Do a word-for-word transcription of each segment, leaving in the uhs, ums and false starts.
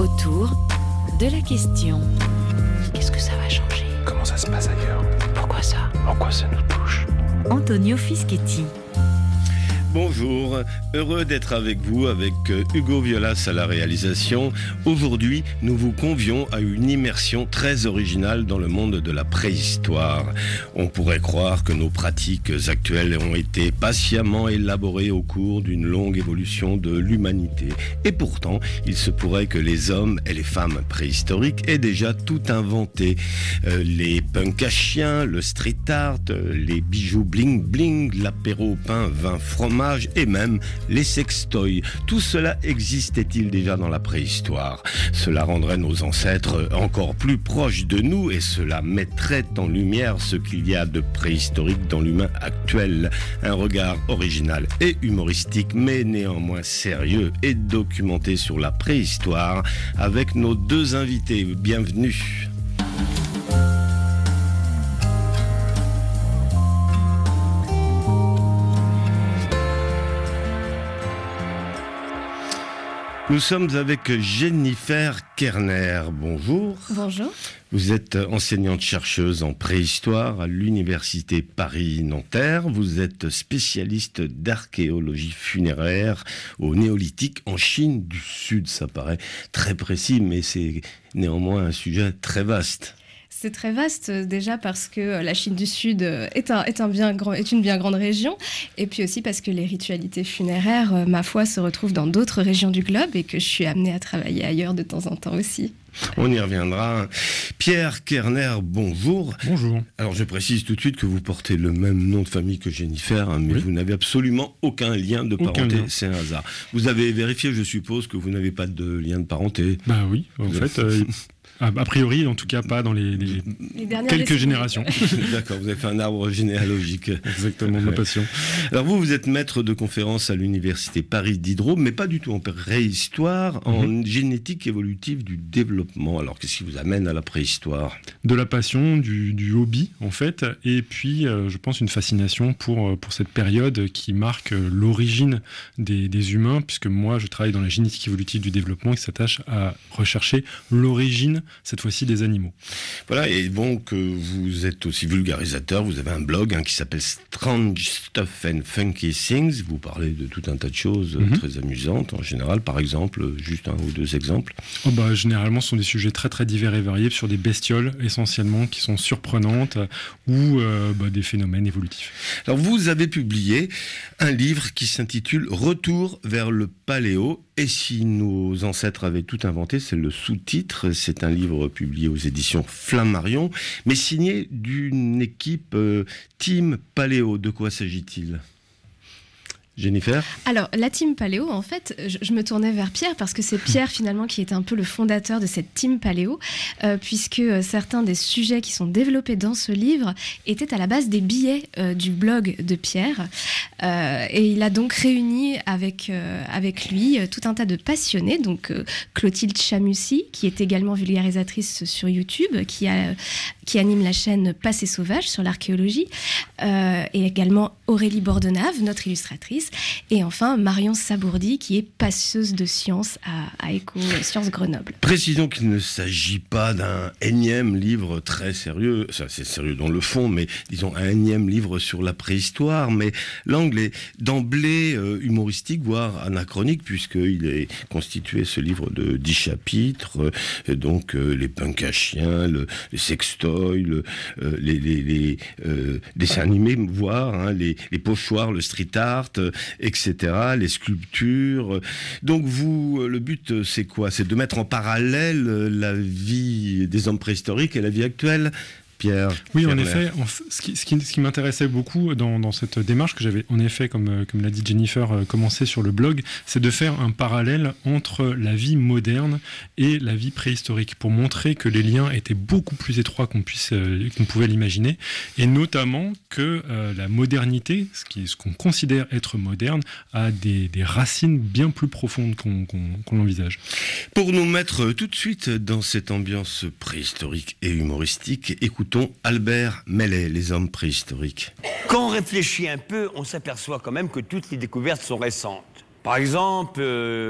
Autour de la question. Qu'est-ce que ça va changer? Comment ça se passe ailleurs? Pourquoi ça? En quoi ça nous touche? Antonio Fischetti. Bonjour, heureux d'être avec vous, avec Hugo Violas à la réalisation. Aujourd'hui, nous vous convions à une immersion très originale dans le monde de la préhistoire. On pourrait croire que nos pratiques actuelles ont été patiemment élaborées au cours d'une longue évolution de l'humanité. Et pourtant, il se pourrait que les hommes et les femmes préhistoriques aient déjà tout inventé. Euh, les punks à chiens, le street art, les bijoux bling bling, l'apéro au pain, vin, fromage, et même les sextoys. Tout cela existait-il déjà dans la préhistoire? Cela rendrait nos ancêtres encore plus proches de nous et cela mettrait en lumière ce qu'il y a de préhistorique dans l'humain actuel. Un regard original et humoristique, mais néanmoins sérieux et documenté sur la préhistoire avec nos deux invités. Bienvenue. Nous sommes avec Jennifer Kerner. Bonjour. Bonjour. Vous êtes enseignante-chercheuse en préhistoire à l'Université Paris-Nanterre. Vous êtes spécialiste d'archéologie funéraire au néolithique en Chine du Sud. Ça paraît très précis, mais c'est néanmoins un sujet très vaste. C'est très vaste déjà parce que la Chine du Sud est, un, est, un bien grand, est une bien grande région et puis aussi parce que les ritualités funéraires, ma foi, se retrouvent dans d'autres régions du globe et que je suis amenée à travailler ailleurs de temps en temps aussi. On y reviendra. Pierre Kerner, bonjour. Bonjour. Alors je précise tout de suite que vous portez le même nom de famille que Jennifer, hein, mais oui. Vous n'avez absolument aucun lien de parenté, c'est un hasard. Vous avez vérifié, je suppose, que vous n'avez pas de lien de parenté. Bah oui, en vous fait... Euh... A priori, en tout cas, pas dans les, les, les quelques générations. D'accord, vous avez fait un arbre généalogique. Exactement, ma passion. Alors vous, vous êtes maître de conférence à l'Université Paris Diderot, mais pas du tout en préhistoire, mm-hmm. en génétique évolutive du développement. Alors qu'est-ce qui vous amène à la préhistoire? De la passion, du, du hobby, en fait, et puis, euh, je pense, une fascination pour, pour cette période qui marque l'origine des, des humains, puisque moi, je travaille dans la génétique évolutive du développement qui s'attache à rechercher l'origine cette fois-ci des animaux. Voilà, et donc euh, vous êtes aussi vulgarisateur, vous avez un blog hein, qui s'appelle Strange Stuff and Funky Things, vous parlez de tout un tas de choses mm-hmm. très amusantes en général, par exemple, juste un ou deux exemples. Oh bah, généralement, ce sont des sujets très très divers et variés sur des bestioles essentiellement qui sont surprenantes ou euh, bah, des phénomènes évolutifs. Alors vous avez publié un livre qui s'intitule Retour vers le Paléo, et si nos ancêtres avaient tout inventé, c'est le sous-titre, c'est un livre publié aux éditions Flammarion, mais signé d'une équipe euh, Team Paléo. De quoi s'agit-il ? Jennifer ? Alors, la Team Paléo, en fait, je, je me tournais vers Pierre parce que c'est Pierre finalement qui est un peu le fondateur de cette Team Paléo, euh, puisque euh, certains des sujets qui sont développés dans ce livre étaient à la base des billets euh, du blog de Pierre. Euh, et il a donc réuni avec, euh, avec lui euh, tout un tas de passionnés, donc euh, Clotilde Chamussi, qui est également vulgarisatrice sur YouTube, qui, a, qui anime la chaîne Passé Sauvage sur l'archéologie, euh, et également Aurélie Bordenave, notre illustratrice, et enfin Marion Sabourdi, qui est passeuse de sciences à, à Éco-Sciences Grenoble. Précisons qu'il ne s'agit pas d'un énième livre très sérieux, ça c'est sérieux dans le fond, mais disons un énième livre sur la préhistoire, mais l'angle est d'emblée euh, humoristique, voire anachronique, puisqu'il est constitué, ce livre, de dix chapitres, euh, donc euh, les punks à chiens, le, les sextoys, le, euh, les, les, les euh, dessins animés, voire hein, les, les pochoirs, le street art, euh, et cetera, les sculptures. Donc vous, le but, c'est quoi? C'est de mettre en parallèle la vie des hommes préhistoriques et la vie actuelle. Pierre. Oui, en effet, en f- ce qui, ce qui, ce qui m'intéressait beaucoup dans, dans cette démarche que j'avais, en effet, comme, comme l'a dit Jennifer, euh, commencé sur le blog, c'est de faire un parallèle entre la vie moderne et la vie préhistorique, pour montrer que les liens étaient beaucoup plus étroits qu'on puisse, euh, qu'on pouvait l'imaginer, et notamment que euh, la modernité, ce, qui, ce qu'on considère être moderne, a des, des racines bien plus profondes qu'on, qu'on, qu'on l'envisage. Pour nous mettre tout de suite dans cette ambiance préhistorique et humoristique, écoutez Albert Mellet, les hommes préhistoriques. Quand on réfléchit un peu, on s'aperçoit quand même que toutes les découvertes sont récentes. Par exemple, euh,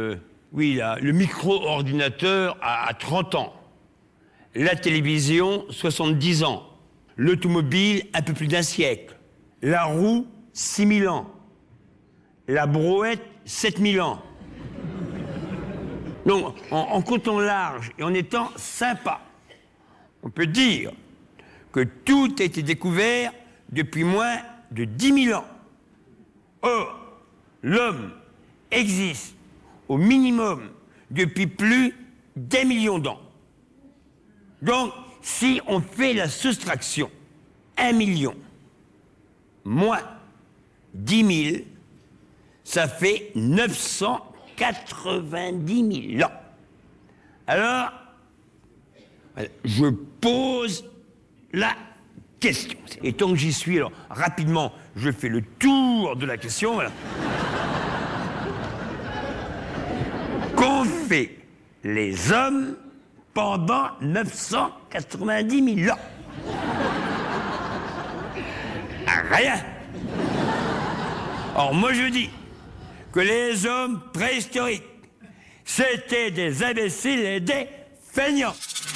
Oui, là, le micro-ordinateur a trente ans. La télévision, soixante-dix ans. L'automobile, un peu plus d'un siècle. La roue, six mille ans. La brouette, sept mille ans. Donc, en, en comptant large et en étant sympa, on peut dire que tout a été découvert depuis moins de dix mille ans. Or, l'homme existe au minimum depuis plus d'un million d'ans. Donc, si on fait la soustraction, un million moins dix mille, ça fait neuf cent quatre-vingt-dix mille ans. Alors, je pose la question. Et tant que j'y suis, alors rapidement, je fais le tour de la question. Voilà. Qu'ont fait les hommes pendant neuf cent quatre-vingt-dix mille ans? Rien. Or, moi je dis que les hommes préhistoriques, c'était des imbéciles et des feignants.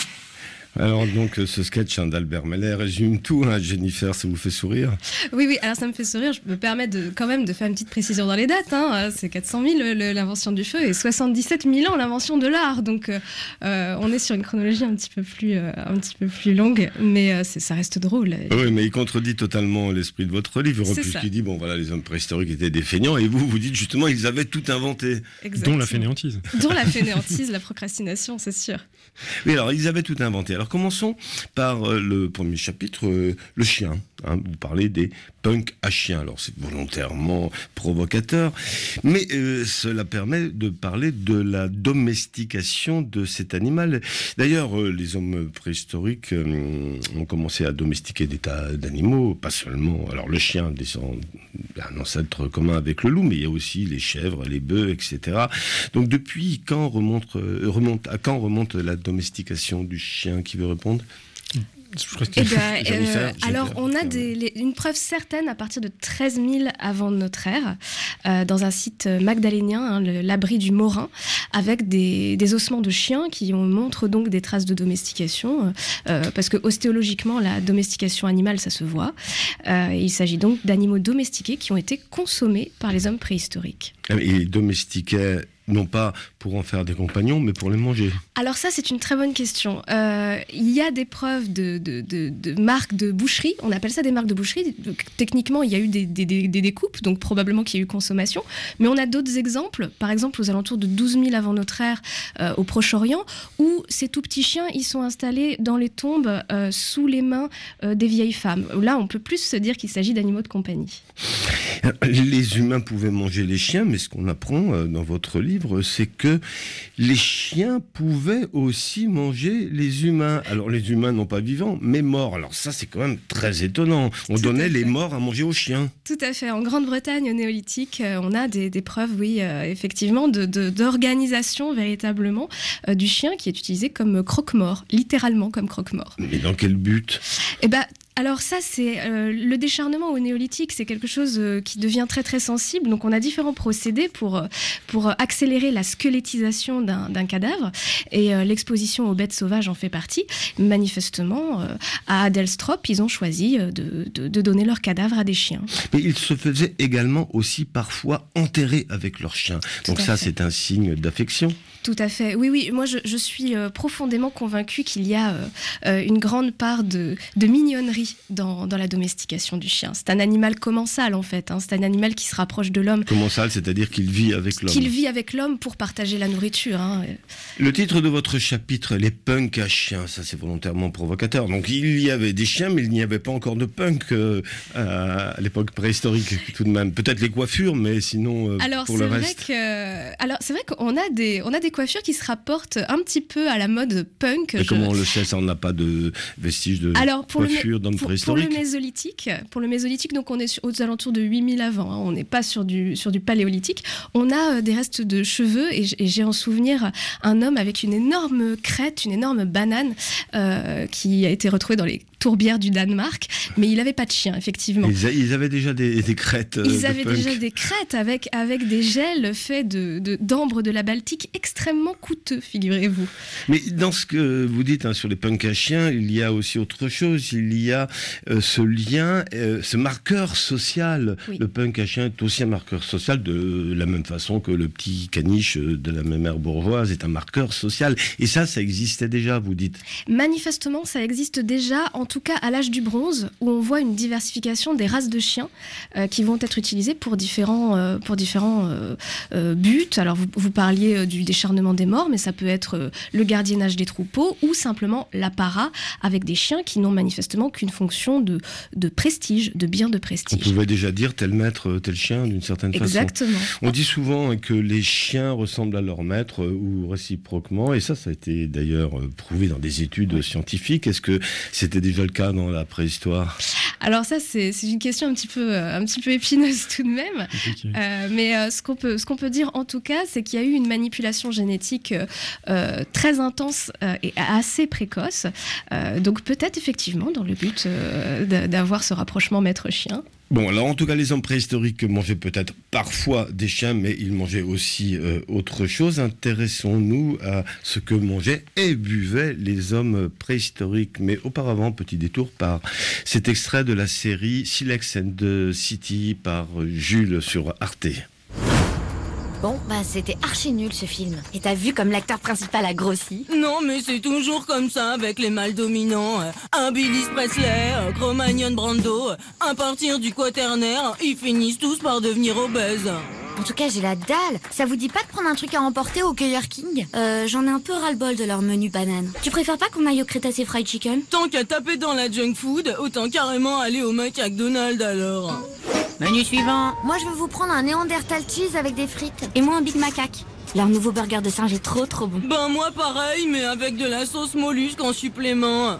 Alors donc ce sketch hein, d'Albert Mallet résume tout, hein, Jennifer, ça vous fait sourire? Oui, oui, alors ça me fait sourire, je me permets de, quand même de faire une petite précision dans les dates, hein. C'est quatre cent mille le, l'invention du feu et soixante-dix-sept mille ans l'invention de l'art, donc euh, on est sur une chronologie un petit peu plus, euh, un petit peu plus longue, mais euh, c'est, ça reste drôle. Oui, mais il contredit totalement l'esprit de votre livre, puisqu'il dit, bon voilà, les hommes préhistoriques étaient des feignants, et vous, vous dites justement, ils avaient tout inventé. Exactement. Dont la fainéantise. Dont la fainéantise, la procrastination, c'est sûr. Oui, alors ils avaient tout inventé. Alors commençons par euh, le premier chapitre, euh, le chien. Hein, vous parlez des punks à chiens. Alors c'est volontairement provocateur, mais euh, cela permet de parler de la domestication de cet animal. D'ailleurs, euh, les hommes préhistoriques euh, ont commencé à domestiquer des tas d'animaux, pas seulement. Alors le chien descend d'un ancêtre commun avec le loup, mais il y a aussi les chèvres, les bœufs, et cetera. Donc depuis quand remonte, euh, remonte à quand remonte la domestication du chien? Qui veut répondre? Eh ben, euh, alors, on a des, les, une preuve certaine à partir de treize mille avant notre ère, euh, dans un site magdalénien, hein, le, l'abri du Morin, avec des, des ossements de chiens qui on montrent donc des traces de domestication, euh, parce que ostéologiquement, la domestication animale, ça se voit. Euh, il s'agit donc d'animaux domestiqués qui ont été consommés par les hommes préhistoriques. Et domestiqués non pas pour en faire des compagnons, mais pour les manger. Alors ça, c'est une très bonne question. Euh, il y a des preuves de, de, de, de marques de boucherie, on appelle ça des marques de boucherie. Donc, techniquement, il y a eu des, des, des, des découpes, donc probablement qu'il y a eu consommation. Mais on a d'autres exemples, par exemple aux alentours de douze mille avant notre ère, euh, au Proche-Orient, où ces tout petits chiens, ils sont installés dans les tombes euh, sous les mains euh, des vieilles femmes. Là, on peut plus se dire qu'il s'agit d'animaux de compagnie. Les humains pouvaient manger les chiens, mais ce qu'on apprend euh, dans votre livre, c'est que les chiens pouvaient aussi manger les humains. Alors les humains non pas vivants, mais morts. Alors ça, c'est quand même très étonnant. On Tout donnait les morts à manger aux chiens. Tout à fait. En Grande-Bretagne, au Néolithique, euh, on a des, des preuves, oui, euh, effectivement, de, de, d'organisation véritablement euh, du chien qui est utilisé comme croque-mort, littéralement comme croque-mort. Mais dans quel but ? Eh ben, alors ça, c'est euh, le décharnement au néolithique, c'est quelque chose euh, qui devient très très sensible. Donc on a différents procédés pour, euh, pour accélérer la squelettisation d'un, d'un cadavre, et euh, l'exposition aux bêtes sauvages en fait partie. Manifestement, euh, à Adelstrop, ils ont choisi euh, de, de, de donner leur cadavre à des chiens. Mais ils se faisaient également aussi parfois enterrer avec leurs chiens. Tout Donc ça, fait. C'est un signe d'affection. Tout à fait. Oui, oui. Moi, je, je suis euh, profondément convaincue qu'il y a euh, euh, une grande part de, de mignonnerie dans, dans la domestication du chien. C'est un animal commensal, en fait. Hein. C'est un animal qui se rapproche de l'homme. Commensal, c'est-à-dire qu'il vit avec l'homme. Qu'il vit avec l'homme pour partager la nourriture. Hein. Le titre de votre chapitre, les punks à chiens, ça c'est volontairement provocateur. Donc il y avait des chiens, mais il n'y avait pas encore de punks euh, à l'époque préhistorique, tout de même. Peut-être les coiffures, mais sinon euh, alors, pour le reste. Que, alors c'est vrai qu'on a des, on a des coiffures qui se rapportent un petit peu à la mode punk. Mais je... comment on le sait, ça, on n'a pas de vestiges de alors, pour coiffure dans le préhistorique. Pour le mésolithique, pour le mésolithique, donc on est aux alentours de huit mille avant. Hein, on n'est pas sur du sur du paléolithique. On a euh, des restes de cheveux et, et j'ai en souvenir un homme avec une énorme crête, une énorme banane euh, qui a été retrouvée dans les tourbière du Danemark, mais il n'avait pas de chien, effectivement. Ils, a, ils avaient déjà des, des crêtes. Ils de avaient punk. déjà des crêtes avec, avec des gels faits de, de, d'ambre de la Baltique extrêmement coûteux, figurez-vous. Mais dans ce que vous dites hein, sur les punks à chiens, il y a aussi autre chose. Il y a euh, ce lien, euh, ce marqueur social. Oui. Le punk à chien est aussi un marqueur social de la même façon que le petit caniche de la même mère bourgeoise est un marqueur social. Et ça, ça existait déjà, vous dites. Manifestement, ça existe déjà, en tout cas à l'âge du bronze, où on voit une diversification des races de chiens euh, qui vont être utilisées pour différents, euh, pour différents euh, euh, buts. Alors, vous, vous parliez euh, du décharnement des morts, mais ça peut être euh, le gardiennage des troupeaux ou simplement l'apparat avec des chiens qui n'ont manifestement qu'une fonction de, de prestige, de bien de On prestige. pouvait déjà dire tel maître, tel chien, d'une certaine façon. Exactement. On dit souvent que les chiens ressemblent à leur maître euh, ou réciproquement, et ça, ça a été d'ailleurs euh, prouvé dans des études oui. scientifiques. Est-ce que c'était déjà le cas dans la préhistoire ? Alors ça, c'est, c'est une question un petit peu, euh, un petit peu épineuse tout de même. Okay. Euh, mais euh, ce qu'on peut, ce qu'on peut dire en tout cas, c'est qu'il y a eu une manipulation génétique euh, très intense euh, et assez précoce. Euh, donc peut-être effectivement dans le but euh, d'avoir ce rapprochement maître-chien. Bon, alors en tout cas, les hommes préhistoriques mangeaient peut-être parfois des chiens, mais ils mangeaient aussi euh, autre chose. Intéressons-nous à ce que mangeaient et buvaient les hommes préhistoriques. Mais auparavant, petit détour par cet extrait de la série Silex and the City par Jules sur Arte. Bon, bah c'était archi nul ce film. Et t'as vu comme l'acteur principal a grossi ? Non, mais c'est toujours comme ça avec les mâles dominants. Un Billy Presley, un Cro-Magnon Brando, à partir du quaternaire, ils finissent tous par devenir obèses. En tout cas, j'ai la dalle. Ça vous dit pas de prendre un truc à emporter au Burger King ? Euh, j'en ai un peu ras-le-bol de leur menu banane. Tu préfères pas qu'on aille au Crétacé Fried Chicken ? Tant qu'à taper dans la junk food, autant carrément aller au McDonald's alors. Menu suivant. Moi, je veux vous prendre un Néandertal cheese avec des frites. Et moi, un Big Macaque. Leur nouveau burger de singe est trop trop bon. Ben moi pareil, mais avec de la sauce mollusque en supplément.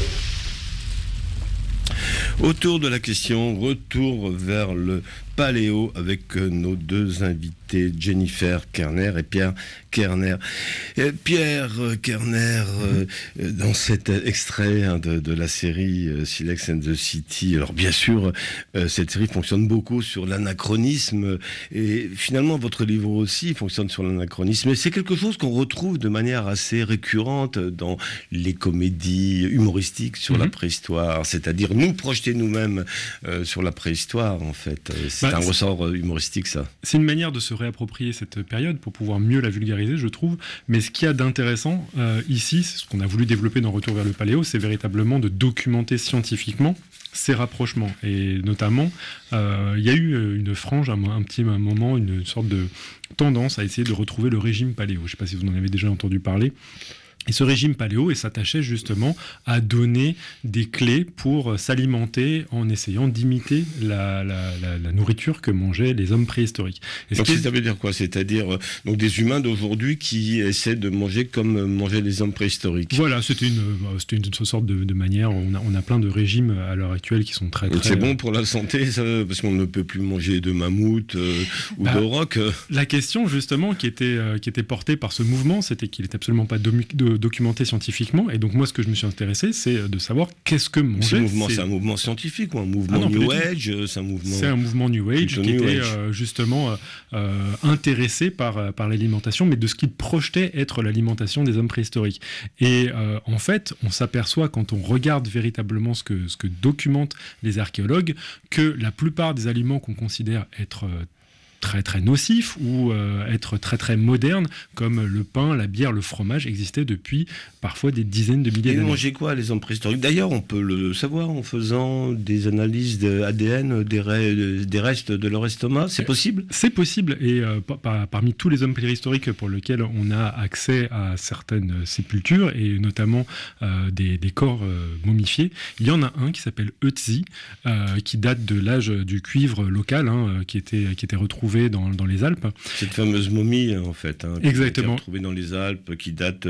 Autour de la question, retour vers le paléo avec nos deux invités, Jennifer Kerner et Pierre Kerner. Et Pierre Kerner, euh, dans cet extrait hein, de, de la série euh, Silex and the City, alors bien sûr, euh, cette série fonctionne beaucoup sur l'anachronisme, et finalement votre livre aussi fonctionne sur l'anachronisme, et c'est quelque chose qu'on retrouve de manière assez récurrente dans les comédies humoristiques sur mm-hmm. la préhistoire, c'est-à-dire nous projeter nous-mêmes euh, sur la préhistoire en fait. C'est bah, un ressort humoristique ça. C'est une manière de se réapproprier cette période pour pouvoir mieux la vulgariser, je trouve. Mais ce qu'il y a d'intéressant euh, ici, c'est ce qu'on a voulu développer dans Retour vers le Paléo, c'est véritablement de documenter scientifiquement ces rapprochements. Et notamment, euh, il y a eu une frange, un, un petit un moment, une sorte de tendance à essayer de retrouver le régime paléo. Je ne sais pas si vous en avez déjà entendu parler. Et ce régime paléo, il s'attachait justement à donner des clés pour s'alimenter en essayant d'imiter la, la, la, la nourriture que mangeaient les hommes préhistoriques. Et donc ça veut dire quoi ? C'est-à-dire euh, donc des humains d'aujourd'hui qui essaient de manger comme mangeaient les hommes préhistoriques. Voilà, c'était une, c'était une sorte de, de manière. On a, on a plein de régimes à l'heure actuelle qui sont très... très c'est bon pour la santé, ça, parce qu'on ne peut plus manger de mammouth euh, ou bah, de roc. La question justement qui était, euh, qui était portée par ce mouvement, c'était qu'il n'était absolument pas domi- de, documenté scientifiquement, et donc moi ce que je me suis intéressé, c'est de savoir qu'est-ce que mangeait. Ce mouvement, c'est... c'est un mouvement scientifique ou un mouvement ah non, New Age, c'est un mouvement. C'est un mouvement New Age qui New était Age. Euh, justement euh, intéressé par par l'alimentation, mais de ce qu'il projetait être l'alimentation des hommes préhistoriques. Et euh, en fait, on s'aperçoit quand on regarde véritablement ce que ce que documentent les archéologues que la plupart des aliments qu'on considère être euh, très très nocifs ou euh, être très très modernes, comme le pain, la bière, le fromage, existaient depuis parfois des dizaines de milliers d'années. Ils mangeaient quoi les hommes préhistoriques ? D'ailleurs, on peut le savoir en faisant des analyses de A D N des, re- des restes de leur estomac. C'est possible ? C'est possible, et euh, par, parmi tous les hommes préhistoriques pour lesquels on a accès à certaines sépultures, et notamment euh, des, des corps euh, momifiés, il y en a un qui s'appelle Ötzi, euh, qui date de l'âge du cuivre local, hein, qui était, qui était retrouvé Dans, dans les Alpes. Cette fameuse momie, en fait, hein, exactement, qui est retrouvée dans les Alpes, qui date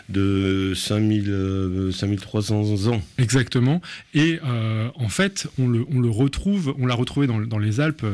de cinq mille trois cents ans. Exactement. Et euh, en fait, on le, on le retrouve, on l'a retrouvé dans, dans les Alpes.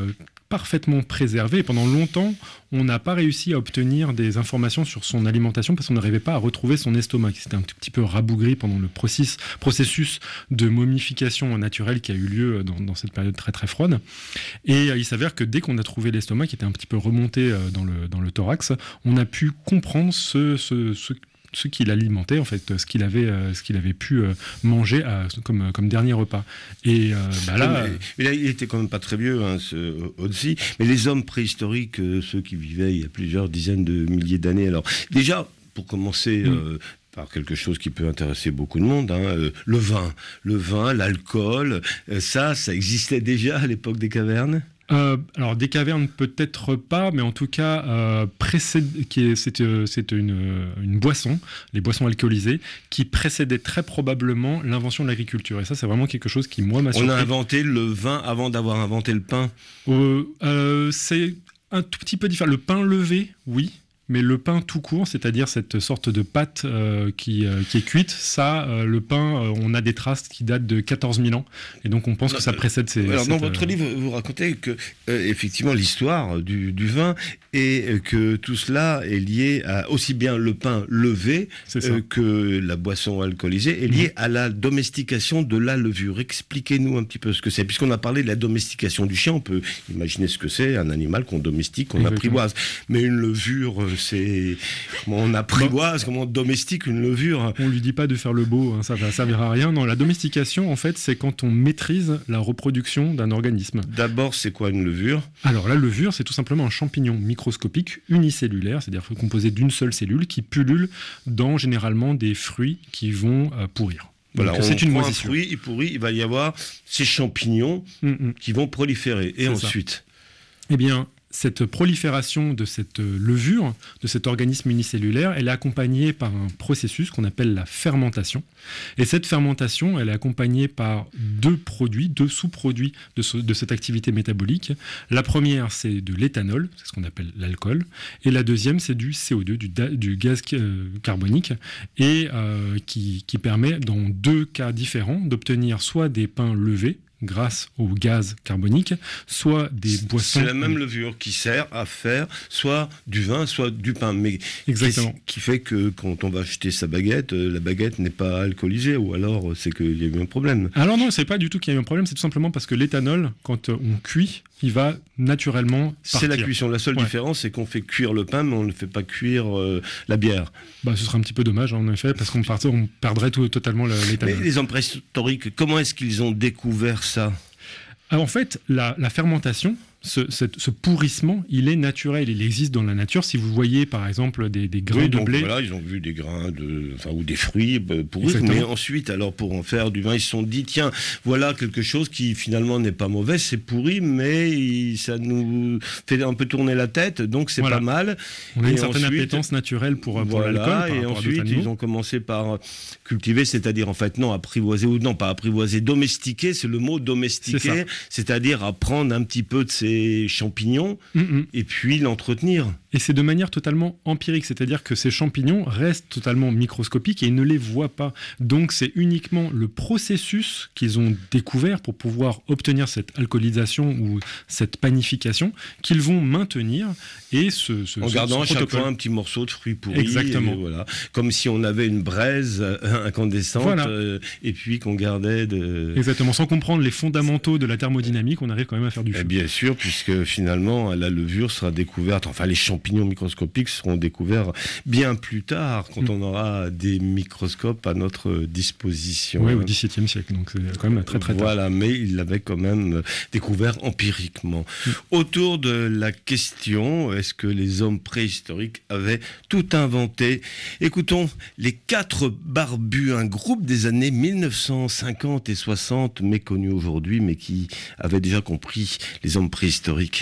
parfaitement préservé. Et pendant longtemps, on n'a pas réussi à obtenir des informations sur son alimentation parce qu'on n'arrivait pas à retrouver son estomac, qui s'était un tout petit peu rabougri pendant le processus, processus de momification naturelle qui a eu lieu dans, dans cette période très très froide. Et euh, il s'avère que dès qu'on a trouvé l'estomac, qui était un petit peu remonté euh, dans, le, dans le thorax, on a pu comprendre ce, ce, ce ce qui l'alimentait, en fait, ce qu'il avait, euh, ce qu'il avait pu euh, manger à, comme, comme dernier repas. Et euh, bah là, mais, mais là, il était quand même pas très vieux, hein, ce Otzi. Mais les hommes préhistoriques, euh, ceux qui vivaient il y a plusieurs dizaines de milliers d'années, alors déjà, pour commencer... Mm. Euh, par quelque chose qui peut intéresser beaucoup de monde, hein, euh, le vin. Le vin, l'alcool, euh, ça, ça existait déjà à l'époque des cavernes ? Euh, alors des cavernes peut-être pas, mais en tout cas euh, précède, qui est, c'est, euh, c'est une, une boisson, les boissons alcoolisées, qui précédait très probablement l'invention de l'agriculture. Et ça, c'est vraiment quelque chose qui, moi, m'a surpris. On a inventé le vin avant d'avoir inventé le pain. euh, euh, C'est un tout petit peu différent. Le pain levé, oui. Mais le pain tout court, c'est-à-dire cette sorte de pâte euh, qui, euh, qui est cuite, ça, euh, le pain, euh, on a des traces qui datent de quatorze mille ans. Et donc on pense non, que ça précède ces... Alors cette, dans votre euh... livre, vous racontez que, euh, effectivement, l'histoire du, du vin et que tout cela est lié à aussi bien le pain levé euh, que la boisson alcoolisée, est lié mmh. à la domestication de la levure. Expliquez-nous un petit peu ce que c'est. Puisqu'on a parlé de la domestication du chien, on peut imaginer ce que c'est, un animal qu'on domestique, qu'on Exactement. apprivoise. Mais une levure... c'est comment on apprivoise, comment on domestique une levure. On lui dit pas de faire le beau, hein, ça va servir à rien. Non, la domestication, en fait, c'est quand on maîtrise la reproduction d'un organisme. D'abord, c'est quoi une levure ? Alors, la levure, c'est tout simplement un champignon microscopique unicellulaire, c'est-à-dire composé d'une seule cellule qui pullule dans généralement des fruits qui vont euh, pourrir. Voilà, donc, on c'est une prend moisissure. un fruit, il pourrit, il va y avoir ces champignons mm-hmm. qui vont proliférer. Et c'est ensuite ça. Eh bien, cette prolifération de cette levure, de cet organisme unicellulaire, elle est accompagnée par un processus qu'on appelle la fermentation. Et cette fermentation, elle est accompagnée par deux produits, deux sous-produits de, ce, de cette activité métabolique. La première, c'est de l'éthanol, c'est ce qu'on appelle l'alcool. Et la deuxième, c'est du C O deux, du, du gaz euh, carbonique, et euh, qui, qui permet, dans deux cas différents, d'obtenir soit des pains levés, grâce au gaz carbonique, soit des boissons... C'est la même levure qui sert à faire soit du vin, soit du pain. Mais Exactement. Qui fait que quand on va acheter sa baguette, la baguette n'est pas alcoolisée, ou alors c'est qu'il y a eu un problème. Alors non, c'est pas du tout qu'il y a eu un problème, c'est tout simplement parce que l'éthanol, quand on cuit, il va naturellement partir. C'est la cuisson. La seule ouais. différence, c'est qu'on fait cuire le pain, mais on ne fait pas cuire euh, la bière. Bah, ce serait un petit peu dommage, en effet, parce qu'on part, on perdrait tout, totalement l'éthanol. Mais les hommes préhistoriques, comment est-ce qu'ils ont découvert ça ? Alors, en fait, la, la fermentation, ce, ce, ce pourrissement, il est naturel, il existe dans la nature. Si vous voyez, par exemple, des, des grains oui, de donc, blé... Voilà, ils ont vu des grains, de, enfin, ou des fruits pourris, mais ensuite, alors, pour en faire du vin, ils se sont dit, tiens, voilà quelque chose qui, finalement, n'est pas mauvais, c'est pourri, mais il, ça nous fait un peu tourner la tête, donc c'est voilà. pas mal. On a et une certaine ensuite, appétence naturelle pour, pour voilà, l'alcool. Et ensuite, ils ont commencé par cultiver, c'est-à-dire, en fait, non, apprivoiser, ou non, pas apprivoiser, domestiquer, c'est le mot domestiquer, c'est c'est-à-dire apprendre un petit peu de ces champignons, Mmh. et puis l'entretenir. Et c'est de manière totalement empirique, c'est-à-dire que ces champignons restent totalement microscopiques et ils ne les voient pas. Donc c'est uniquement le processus qu'ils ont découvert pour pouvoir obtenir cette alcoolisation ou cette panification qu'ils vont maintenir et ce, ce en ce, gardant ce à chaque fois un petit morceau de fruit pourri. Exactement. Et voilà. Comme si on avait une braise incandescente voilà. euh, et puis qu'on gardait de... Exactement, sans comprendre les fondamentaux de la thermodynamique, on arrive quand même à faire du feu. Et bien sûr, puisque finalement la levure sera découverte, enfin les champignons microscopiques seront découverts bien plus tard, quand mmh. on aura des microscopes à notre disposition. Oui, au dix-septième siècle, donc c'est quand même très très tard. Voilà, mais il l'avait quand même découvert empiriquement. Mmh. Autour de la question, est-ce que les hommes préhistoriques avaient tout inventé ? Écoutons les quatre barbus, un groupe des années mille neuf cent cinquante et soixante, méconnu aujourd'hui, mais qui avait déjà compris les hommes préhistoriques.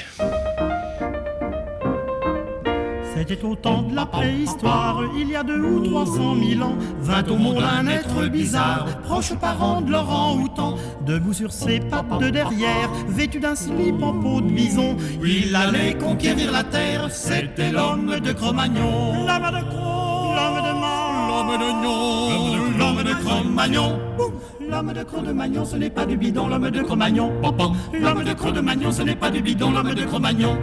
C'était au temps de la préhistoire, il y a deux ou trois cent mille ans, vint au monde un être bizarre, proche parent de l'orang-outan, debout sur ses pattes de derrière, vêtu d'un slip en peau de bison, il allait conquérir la terre, c'était l'homme de Cro-Magnon. L'homme de Cro L'homme de Man, l'homme d'Oignon, l'homme de Cro-Magnon. L'homme de Cro-Magnon, ce n'est pas du bidon, l'homme de Cro-Magnon. L'homme de Cro-Magnon, ce n'est pas du bidon, l'homme de Cro-Magnon.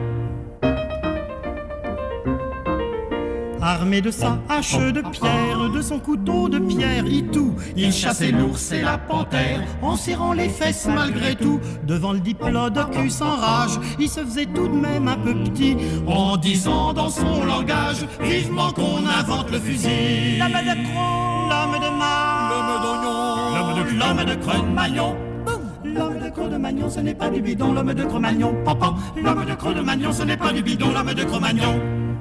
Armé de sa hache de pierre, de son couteau de pierre, Itou, il chassait l'ours et la panthère, en serrant les fesses malgré tout. Devant le diplodocus en rage, il se faisait tout de même un peu petit, en disant dans son langage, vivement qu'on invente le fusil. L'homme de Cro, l'homme de Man, l'homme d'Oignon, l'homme de, l'homme de Cro-Magnon. L'homme de Cro-Magnon, ce n'est pas du bidon, l'homme de Cro-Magnon. Papa, l'homme de Cro-Magnon, ce n'est pas du bidon, l'homme de Cro-Magnon.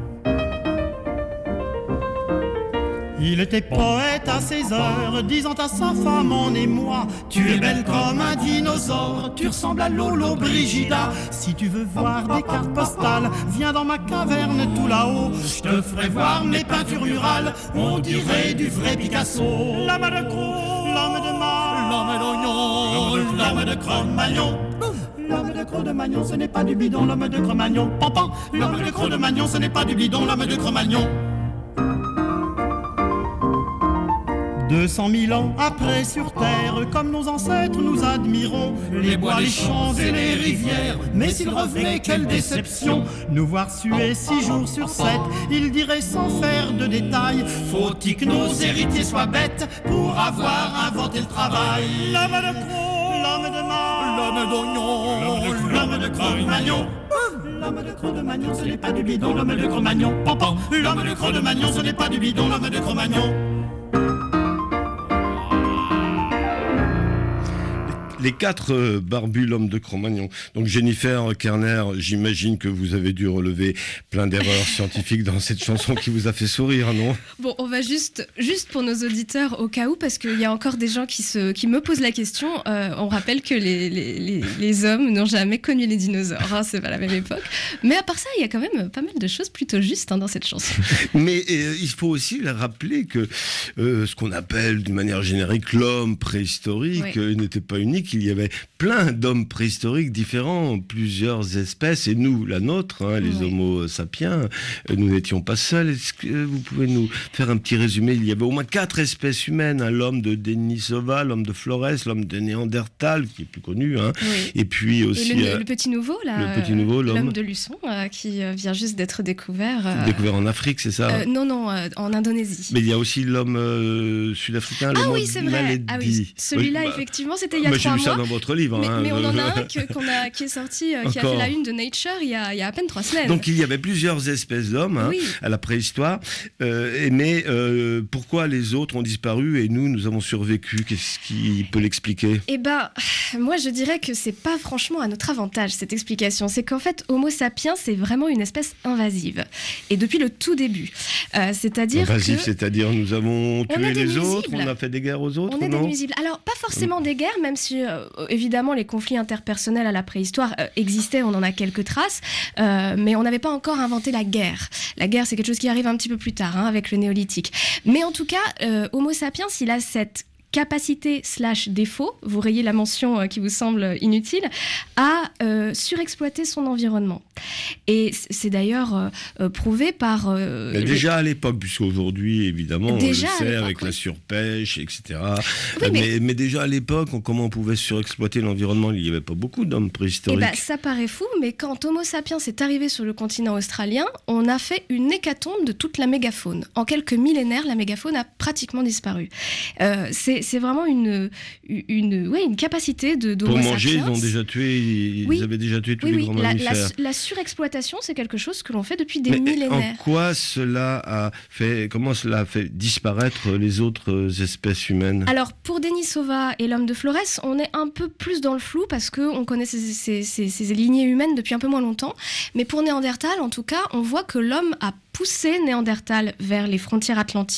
Il était poète à ses heures, disant à sa femme en émoi, tu es belle comme un dinosaure, tu ressembles à Lolo Brigida. Si tu veux voir des cartes postales, viens dans ma caverne tout là-haut, je te ferai voir mes peintures murales, on dirait du vrai Picasso. L'homme de Cro, l'homme de Man, l'homme d'Oignon, l'homme de Cro-Magnon. L'homme de Cro-Magnon, ce n'est pas du bidon, l'homme de Cro-Magnon. Papa, l'homme de Cro-Magnon, ce n'est pas du bidon, l'homme de Cro-Magnon. Deux cent mille ans après sur terre, comme nos ancêtres nous admirons les bois, les champs et les rivières. Mais s'il revenait, quelle déception, nous voir suer six jours sur sept. Il dirait sans faire de détails, faut-il que nos héritiers soient bêtes pour avoir inventé le travail. L'homme de Cro, l'homme de Man, l'homme d'Oignon, l'homme de Cro-Magnon. L'homme de Cro-Magnon, ce n'est pas du bidon, l'homme de Cro-Magnon. Papa, l'homme de Cro-Magnon, ce n'est pas du bidon, l'homme de Cro-Magnon. Les quatre euh, barbus, l'homme de Cro-Magnon. Donc Jennifer Kerner, j'imagine que vous avez dû relever plein d'erreurs scientifiques dans cette chanson qui vous a fait sourire, non? Bon, on va juste, juste pour nos auditeurs, au cas où, parce qu'il y a encore des gens qui, se, qui me posent la question, euh, on rappelle que les, les, les, les hommes n'ont jamais connu les dinosaures, hein, c'est pas la même époque. Mais à part ça, il y a quand même pas mal de choses plutôt justes hein, dans cette chanson. Mais euh, il faut aussi rappeler que euh, ce qu'on appelle d'une manière générique l'homme préhistorique oui. euh, n'était pas unique. Il y avait plein d'hommes préhistoriques différents, plusieurs espèces, et nous, la nôtre, hein, les oui. Homo sapiens, nous n'étions pas seuls. Est-ce que vous pouvez nous faire un petit résumé? Il y avait au moins quatre espèces humaines, hein, l'homme de Denisova, l'homme de Flores, l'homme de Néandertal, qui est plus connu, hein, oui. et puis aussi... Et le, euh, le petit nouveau, là, le petit nouveau, l'homme, l'homme de Luçon, euh, qui euh, vient juste d'être découvert... Euh, découvert en Afrique, c'est ça euh, Non, non, euh, en Indonésie. Mais il y a aussi l'homme euh, sud-africain, ah l'homme oui, c'est vrai. Ah oui, celui-là, oui, effectivement, c'était il y a trois mois. Dans votre livre, mais, hein, mais on en a un que, qu'on a, qui est sorti, euh, qui a fait la une de Nature il y a, il y a à peine trois semaines. Donc il y avait plusieurs espèces d'hommes hein, oui. à la préhistoire, euh, mais euh, pourquoi les autres ont disparu et nous, nous avons survécu? Qu'est-ce qui peut l'expliquer? Eh ben, moi je dirais que c'est pas franchement à notre avantage cette explication. C'est qu'en fait, Homo sapiens, c'est vraiment une espèce invasive. Et depuis le tout début. Euh, c'est-à-dire invasive, que... c'est-à-dire nous avons tué les autres, on a fait des guerres aux autres, on est non des nuisibles. Alors, pas forcément des guerres, même si... Euh, évidemment, les conflits interpersonnels à la préhistoire euh, existaient, on en a quelques traces, euh, mais on n'avait pas encore inventé la guerre. La guerre, c'est quelque chose qui arrive un petit peu plus tard, hein, avec le néolithique. Mais en tout cas, euh, Homo sapiens, il a cette capacité slash défaut, vous rayez la mention euh, qui vous semble inutile, à euh, surexploiter son environnement. Et c'est d'ailleurs euh, euh, prouvé par... Euh, mais déjà les... à l'époque, puisqu'aujourd'hui, évidemment, déjà on le sait, avec oui. la surpêche, et cetera. Oui, mais... Mais, mais déjà à l'époque, on, comment on pouvait surexploiter l'environnement? Il n'y avait pas beaucoup d'hommes préhistoriques. Eh ben, ça paraît fou, mais quand Homo sapiens est arrivé sur le continent australien, on a fait une hécatombe de toute la mégafaune. En quelques millénaires, la mégafaune a pratiquement disparu. Euh, c'est C'est vraiment une, une, ouais, une capacité de Pour manger, sapiens. Ils ont déjà tué, ils oui. avaient déjà tué tous oui, les oui. grands la, mammifères. La, la surexploitation, c'est quelque chose que l'on fait depuis des Mais millénaires. En quoi cela a fait, comment cela a fait disparaître les autres espèces humaines? Alors, pour Denisova et l'homme de Flores, on est un peu plus dans le flou parce qu'on connaît ces, ces, ces, ces lignées humaines depuis un peu moins longtemps. Mais pour Néandertal, en tout cas, on voit que l'homme a poussé Néandertal vers les frontières atlantiques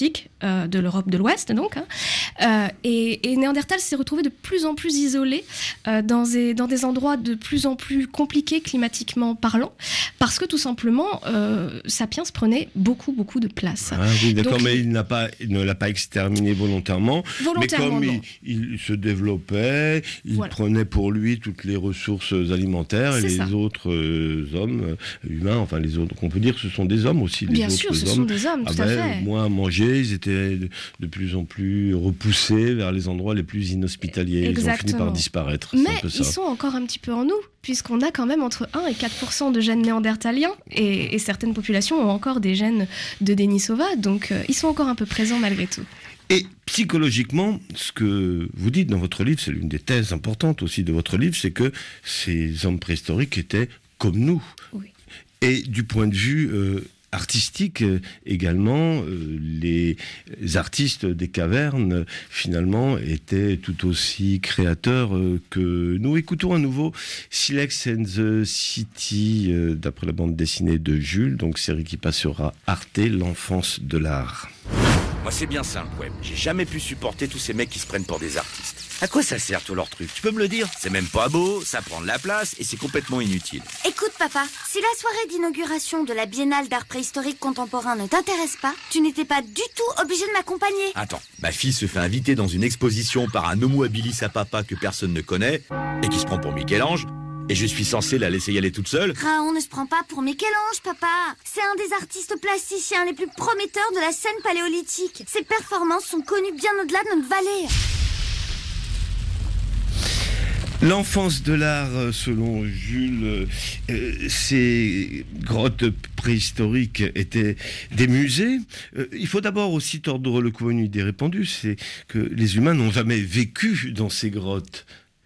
euh, de l'Europe de l'Ouest, donc. Hein. Euh, et, et Néandertal s'est retrouvé de plus en plus isolé euh, dans, des, dans des endroits de plus en plus compliqués climatiquement parlant, parce que tout simplement, euh, Sapiens prenait beaucoup, beaucoup de place. Ah oui, d'accord, donc, mais il, n'a pas, il ne l'a pas exterminé volontairement. Volontairement, mais comme non. il, il se développait, il voilà. prenait pour lui toutes les ressources alimentaires, C'est et les ça. autres euh, hommes euh, humains, enfin les autres, on peut dire que ce sont des hommes aussi. Les Bien autres sûr, ce hommes sont des hommes, tout à avaient fait. moins à manger, ils étaient de, de plus en plus repoussés vers les endroits les plus inhospitaliers. Exactement. Ils ont fini par disparaître. Mais c'est un peu ça. Ils sont encore un petit peu en nous, puisqu'on a quand même entre un et quatre pour cent de gènes néandertaliens, et, et certaines populations ont encore des gènes de Denisova, donc euh, ils sont encore un peu présents malgré tout. Et psychologiquement, ce que vous dites dans votre livre, c'est l'une des thèses importantes aussi de votre livre, c'est que ces hommes préhistoriques étaient comme nous. Oui. Et du point de vue euh, artistique euh, également, euh, les artistes des cavernes, finalement, étaient tout aussi créateurs euh, que nous. Écoutons à nouveau Silex and the City, euh, d'après la bande dessinée de Jules, donc série qui passera Arte, l'enfance de l'art. Moi, c'est bien simple, ouais. J'ai jamais pu supporter tous ces mecs qui se prennent pour des artistes. À quoi ça sert, tout leur truc? Tu peux me le dire? C'est même pas beau, ça prend de la place et c'est complètement inutile. Écoute, papa, si la soirée d'inauguration de la Biennale d'art préhistorique contemporain ne t'intéresse pas, tu n'étais pas du tout obligé de m'accompagner. Attends, ma fille se fait inviter dans une exposition par un homo habilis à papa que personne ne connaît et qui se prend pour Michel-Ange. Et je suis censé la laisser y aller toute seule? Raon ne se prend pas pour Michel-Ange, papa. C'est un des artistes plasticiens les plus prometteurs de la scène paléolithique. Ses performances sont connues bien au-delà de notre vallée. L'enfance de l'art, selon Jules, euh, ces grottes préhistoriques étaient des musées. Euh, il faut d'abord aussi tordre le cou à une idée répandue, c'est que les humains n'ont jamais vécu dans ces grottes.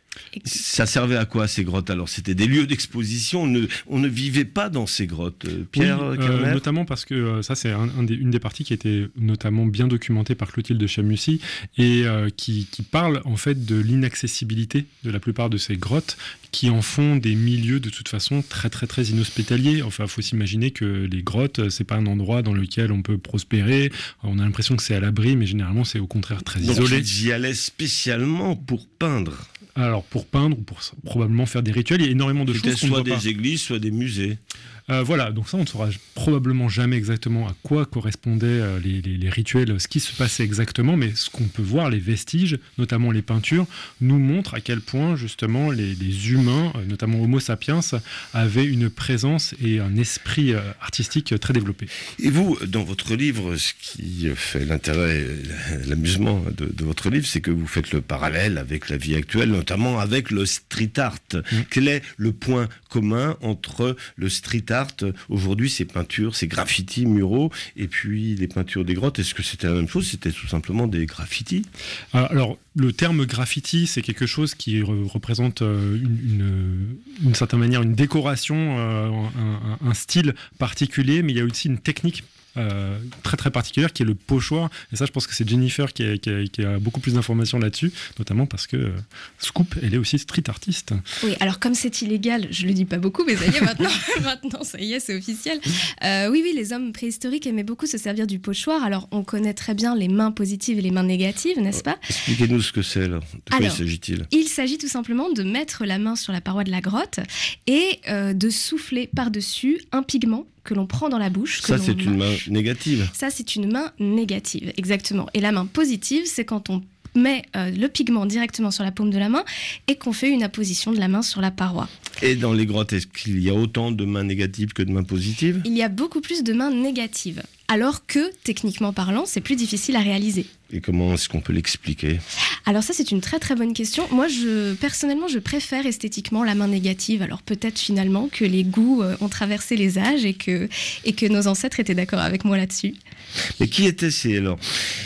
Ça servait à quoi ces grottes? Alors c'était des lieux d'exposition, on ne, on ne vivait pas dans ces grottes. Pierre oui, euh, notamment parce que euh, ça c'est un, un des, une des parties qui a été notamment bien documentée par Clotilde de Chamussy et euh, qui, qui parle en fait de l'inaccessibilité de la plupart de ces grottes qui en font des milieux de toute façon très très très inhospitaliers. Enfin, il faut s'imaginer que les grottes, c'est pas un endroit dans lequel on peut prospérer. On a l'impression que c'est à l'abri, mais généralement c'est au contraire très Donc isolé. ils y allaient spécialement pour peindre. Alors pour peindre ou pour probablement faire des rituels, il y a énormément de C'était choses qu'on ne soit voit pas. des églises, soit des musées. Euh, voilà, donc ça on ne saura probablement jamais exactement à quoi correspondaient euh, les, les, les rituels, ce qui se passait exactement, mais ce qu'on peut voir, les vestiges, notamment les peintures, nous montrent à quel point justement les, les humains, euh, notamment Homo sapiens, avaient une présence et un esprit euh, artistique très développé. Et vous, dans votre livre, ce qui fait l'intérêt, l'amusement de, de votre livre, c'est que vous faites le parallèle avec la vie actuelle, notamment avec le street art. Mmh. Quel est le point commun entre le street art aujourd'hui, ces peintures, ces graffitis muraux, et puis les peintures des grottes? Est-ce que c'était la même chose? C'était tout simplement des graffitis? Alors, le terme graffiti, c'est quelque chose qui re- représente euh, une, une, d'une certaine manière une décoration, euh, un, un, un style particulier, mais il y a aussi une technique Euh, très très particulière qui est le pochoir, et ça je pense que c'est Jennifer qui a, qui a, qui a beaucoup plus d'informations là-dessus, notamment parce que euh, Scoop elle est aussi street artiste. Oui, alors comme c'est illégal, je le dis pas beaucoup, mais ça y est maintenant, maintenant ça y est, c'est officiel. Euh, oui, oui, les hommes préhistoriques aimaient beaucoup se servir du pochoir. Alors on connaît très bien les mains positives et les mains négatives, n'est-ce pas? Expliquez-nous ce que c'est alors. De quoi alors, il s'agit-il? Il s'agit tout simplement de mettre la main sur la paroi de la grotte et euh, de souffler par-dessus un pigment que l'on prend dans la bouche. Ça, c'est une main négative. Ça, c'est une main négative, exactement. Et la main positive, c'est quand on met euh, le pigment directement sur la paume de la main et qu'on fait une apposition de la main sur la paroi. Et dans les grottes, est-ce qu'il y a autant de mains négatives que de mains positives? Il y a beaucoup plus de mains négatives, alors que, techniquement parlant, c'est plus difficile à réaliser. Et comment est-ce qu'on peut l'expliquer? Alors ça, c'est une très très bonne question. Moi, je, personnellement, je préfère esthétiquement la main négative. Alors peut-être finalement que les goûts euh, ont traversé les âges et que, et que nos ancêtres étaient d'accord avec moi là-dessus. Mais qui étaient ces, alors,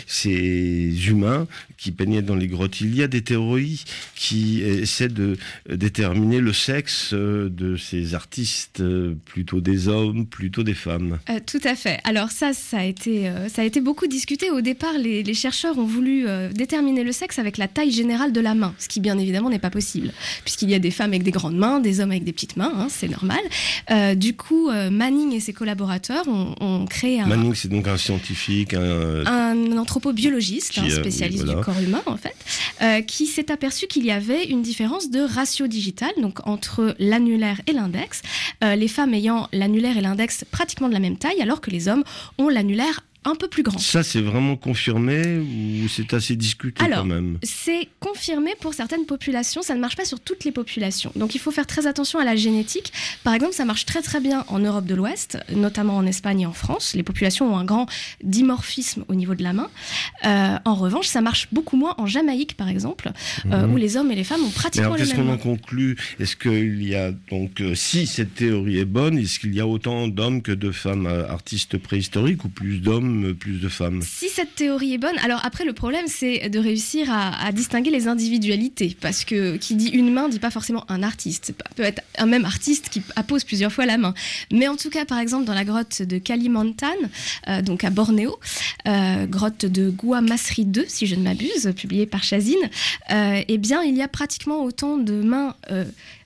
ces humains qui peignaient dans les grottes? Il y a des théories qui essaient de déterminer le sexe de ces artistes, plutôt des hommes, plutôt des femmes. Euh, tout à fait. Alors ça, ça a été, euh, ça a été beaucoup discuté. Au départ, les, les chercheurs ont voulu euh, déterminer le sexe avec la taille générale de la main, ce qui bien évidemment n'est pas possible, puisqu'il y a des femmes avec des grandes mains, des hommes avec des petites mains, hein, c'est normal. Euh, du coup, euh, Manning et ses collaborateurs ont, ont créé un... Manning, c'est donc un scientifique, un... un anthropologue. anthropobiologiste, Qui, hein, euh, spécialiste oui, voilà. du corps humain en fait, euh, qui s'est aperçu qu'il y avait une différence de ratio digital, donc entre l'annulaire et l'index, euh, les femmes ayant l'annulaire et l'index pratiquement de la même taille, alors que les hommes ont l'annulaire un peu plus grand. Ça, c'est vraiment confirmé ou c'est assez discuté Alors, quand même? c'est confirmé pour certaines populations, ça ne marche pas sur toutes les populations. Donc il faut faire très attention à la génétique. Par exemple, ça marche très très bien en Europe de l'Ouest, notamment en Espagne et en France. Les populations ont un grand dimorphisme au niveau de la main. Euh, en revanche, ça marche beaucoup moins en Jamaïque, par exemple, euh, Mhm. où les hommes et les femmes ont Mais pratiquement alors, les qu'est-ce mêmes qu'on en mains. conclut? Est-ce qu'il y a donc, euh, si cette théorie est bonne, est-ce qu'il y a autant d'hommes que de femmes euh, artistes préhistoriques ou plus d'hommes, euh, plus de femmes? Si cette théorie est bonne, alors après le problème c'est de réussir à, à distinguer les individualités, parce que qui dit une main dit pas forcément un artiste. Ça peut être un même artiste qui appose plusieurs fois la main. Mais en tout cas, par exemple, dans la grotte de Kalimantan, euh, donc à Bornéo, euh, grotte de Gua Masri deux, si je ne m'abuse, publiée par Chazine, euh, eh bien il y a pratiquement autant de mains, euh,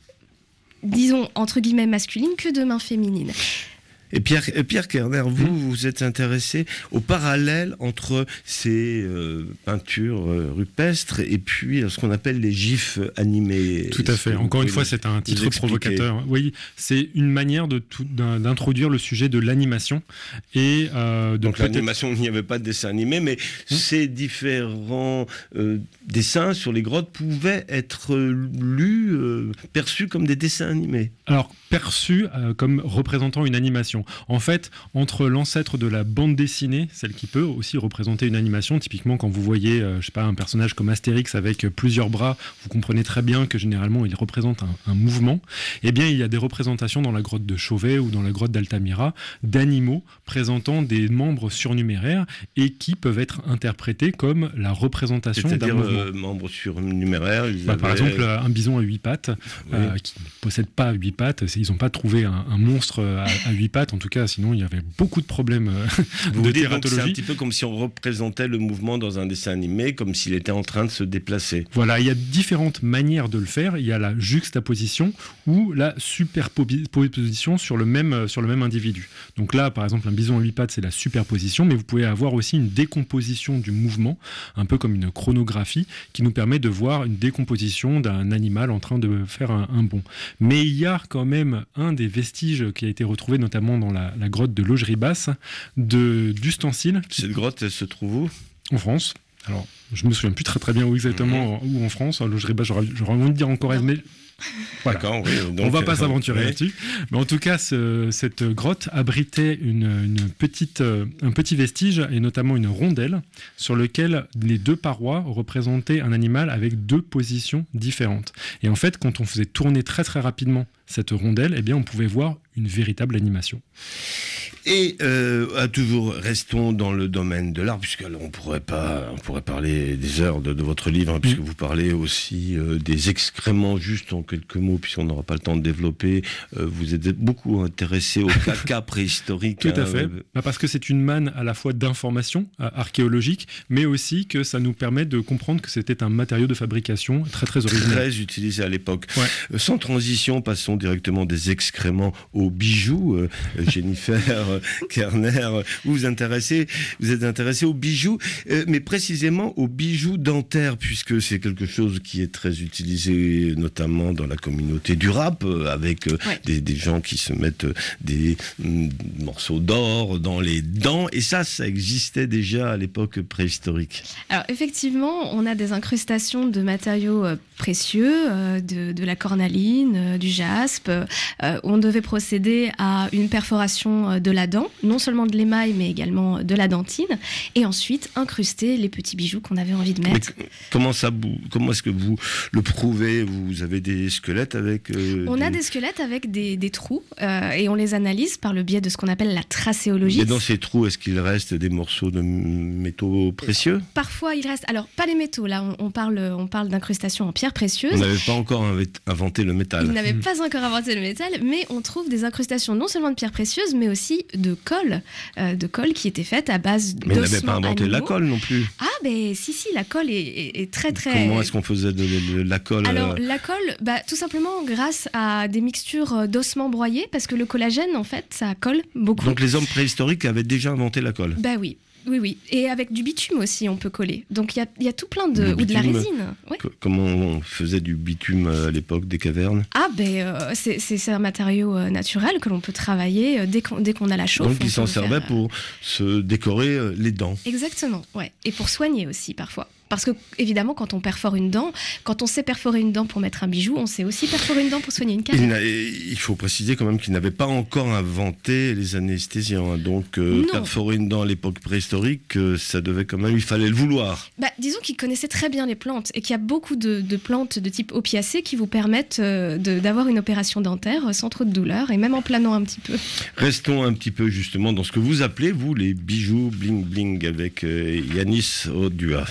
disons entre guillemets masculines, que de mains féminines. Et Pierre, et Pierre Kerner, vous, mmh. vous êtes intéressé au parallèle entre ces euh, peintures euh, rupestres et puis euh, ce qu'on appelle les gifs animés. Tout à fait. Encore une fois, c'est un titre provocateur. Oui, c'est une manière de tout, d'introduire le sujet de l'animation. Et, euh, de Donc l'animation, il n'y avait pas de dessin animé, mais mmh. ces différents euh, dessins sur les grottes pouvaient être lus, euh, perçus comme des dessins animés. Alors, perçus euh, comme représentant une animation. En fait, entre l'ancêtre de la bande dessinée, celle qui peut aussi représenter une animation, typiquement quand vous voyez, euh, je sais pas, un personnage comme Astérix avec plusieurs bras, vous comprenez très bien que généralement il représente un, un mouvement. Eh bien, il y a des représentations dans la grotte de Chauvet ou dans la grotte d'Altamira d'animaux présentant des membres surnuméraires et qui peuvent être interprétés comme la représentation d'un mouvement. C'est-à-dire euh, membres surnuméraires. Bah, avaient... Par exemple, un bison à huit pattes, oui. euh, qui ne possède pas huit pattes, ils n'ont pas trouvé un, un monstre à, à huit pattes. En tout cas, sinon, il y avait beaucoup de problèmes Vous de dites tératologie. Donc c'est un petit peu comme si on représentait le mouvement dans un dessin animé, comme s'il était en train de se déplacer. Voilà, il y a différentes manières de le faire. Il y a la juxtaposition ou la superposition sur le même, sur le même individu. Donc là, par exemple, un bison à huit pattes, c'est la superposition, mais vous pouvez avoir aussi une décomposition du mouvement, un peu comme une chronographie, qui nous permet de voir une décomposition d'un animal en train de faire un, un bond. Mais il y a quand même un des vestiges qui a été retrouvé notamment dans la, la grotte de Laugeribas, d'ustensiles. Cette grotte, elle se trouve où? En France. Alors, je me souviens plus très très bien où exactement, mmh. où en France. Laugeribas, j'aurais, j'aurais envie de dire encore, mais voilà. Oui, donc, on va pas euh, s'aventurer oui. là-dessus. Mais en tout cas, ce, cette grotte abritait une, une petite, euh, un petit vestige, et notamment une rondelle, sur lequel les deux parois représentaient un animal avec deux positions différentes. Et en fait, quand on faisait tourner très très rapidement cette rondelle, eh bien, on pouvait voir une véritable animation. Et euh, à toujours, restons dans le domaine de l'art, puisque alors, on pourrait pas, on pourrait parler des heures de, de votre livre, hein, puisque mmh. vous parlez aussi euh, des excréments, juste en quelques mots, puisqu'on n'aura pas le temps de développer. Euh, vous êtes beaucoup intéressé au caca préhistorique. Tout à hein, fait, bah parce que c'est une manne à la fois d'information euh, archéologique, mais aussi que ça nous permet de comprendre que c'était un matériau de fabrication très très original. Très utilisé à l'époque. Ouais. Euh, sans transition, passons directement des excréments aux bijoux. Euh, Jennifer Kerner, vous vous intéressez, vous êtes intéressé aux bijoux, euh, mais précisément aux bijoux dentaires, puisque c'est quelque chose qui est très utilisé, notamment dans la communauté du rap, euh, avec euh, ouais. des, des gens qui se mettent des mm, morceaux d'or dans les dents, et ça, ça existait déjà à l'époque préhistorique. Alors effectivement, on a des incrustations de matériaux euh, précieux, euh, de, de la cornaline, euh, du jaspe. Euh, on devait procéder à une perforation euh, de la dent, non seulement de l'émail, mais également de la dentine, et ensuite incruster les petits bijoux qu'on avait envie de mettre. Mais comment ça, comment est-ce que vous le prouvez? Vous avez des squelettes avec euh, On des... a des squelettes avec des, des trous, euh, et on les analyse par le biais de ce qu'on appelle la tracéologie. Et dans ces trous, est-ce qu'il reste des morceaux de métaux précieux? Parfois, il reste... Alors, pas les métaux, là, on, on parle, on parle d'incrustations en pierre précieuse. On n'avait pas encore inventé le métal. Il n'avait mmh. pas encore inventé le métal, mais on trouve des incrustations non seulement de pierres précieuses, mais aussi de colle, euh, de colle qui était faite à base d'ossements. Mais on n'avait pas inventé animaux. la colle non plus. Ah, ben si, si, la colle est, est, est très, très... Comment est-ce qu'on faisait de, de, de la colle? Alors, euh... la colle, bah, tout simplement grâce à des mixtures d'ossements broyés, parce que le collagène, en fait, ça colle beaucoup. Donc les hommes préhistoriques avaient déjà inventé la colle? Bah oui. oui, oui. Et avec du bitume aussi, on peut coller. Donc il y a, y a tout plein de... Du ou de la bitume, résine. Ouais. c- Comment on faisait du bitume à l'époque des cavernes? Ah, ben euh, c'est, c'est, c'est un matériau euh, naturel que l'on peut travailler euh, dès, qu'on, dès qu'on a la chauffe. Donc on ils s'en peut le servaient faire, pour se décorer euh, les dents. Exactement, ouais. Et pour soigner aussi parfois. Parce que, évidemment, quand on perfore une dent, quand on sait perforer une dent pour mettre un bijou, on sait aussi perforer une dent pour soigner une Il, carie. n'a- il faut préciser quand même qu'il n'avait pas encore inventé les anesthésiens. hein. Donc euh, Non. perforer une dent à l'époque préhistorique, euh, ça devait quand même, il fallait le vouloir. Bah, disons qu'il connaissait très bien les plantes et qu'il y a beaucoup de, de plantes de type opiacé qui vous permettent euh, de, d'avoir une opération dentaire euh, sans trop de douleur et même en planant un petit peu. Restons un petit peu justement dans ce que vous appelez, vous, les bijoux bling-bling avec euh, Yanis Odua.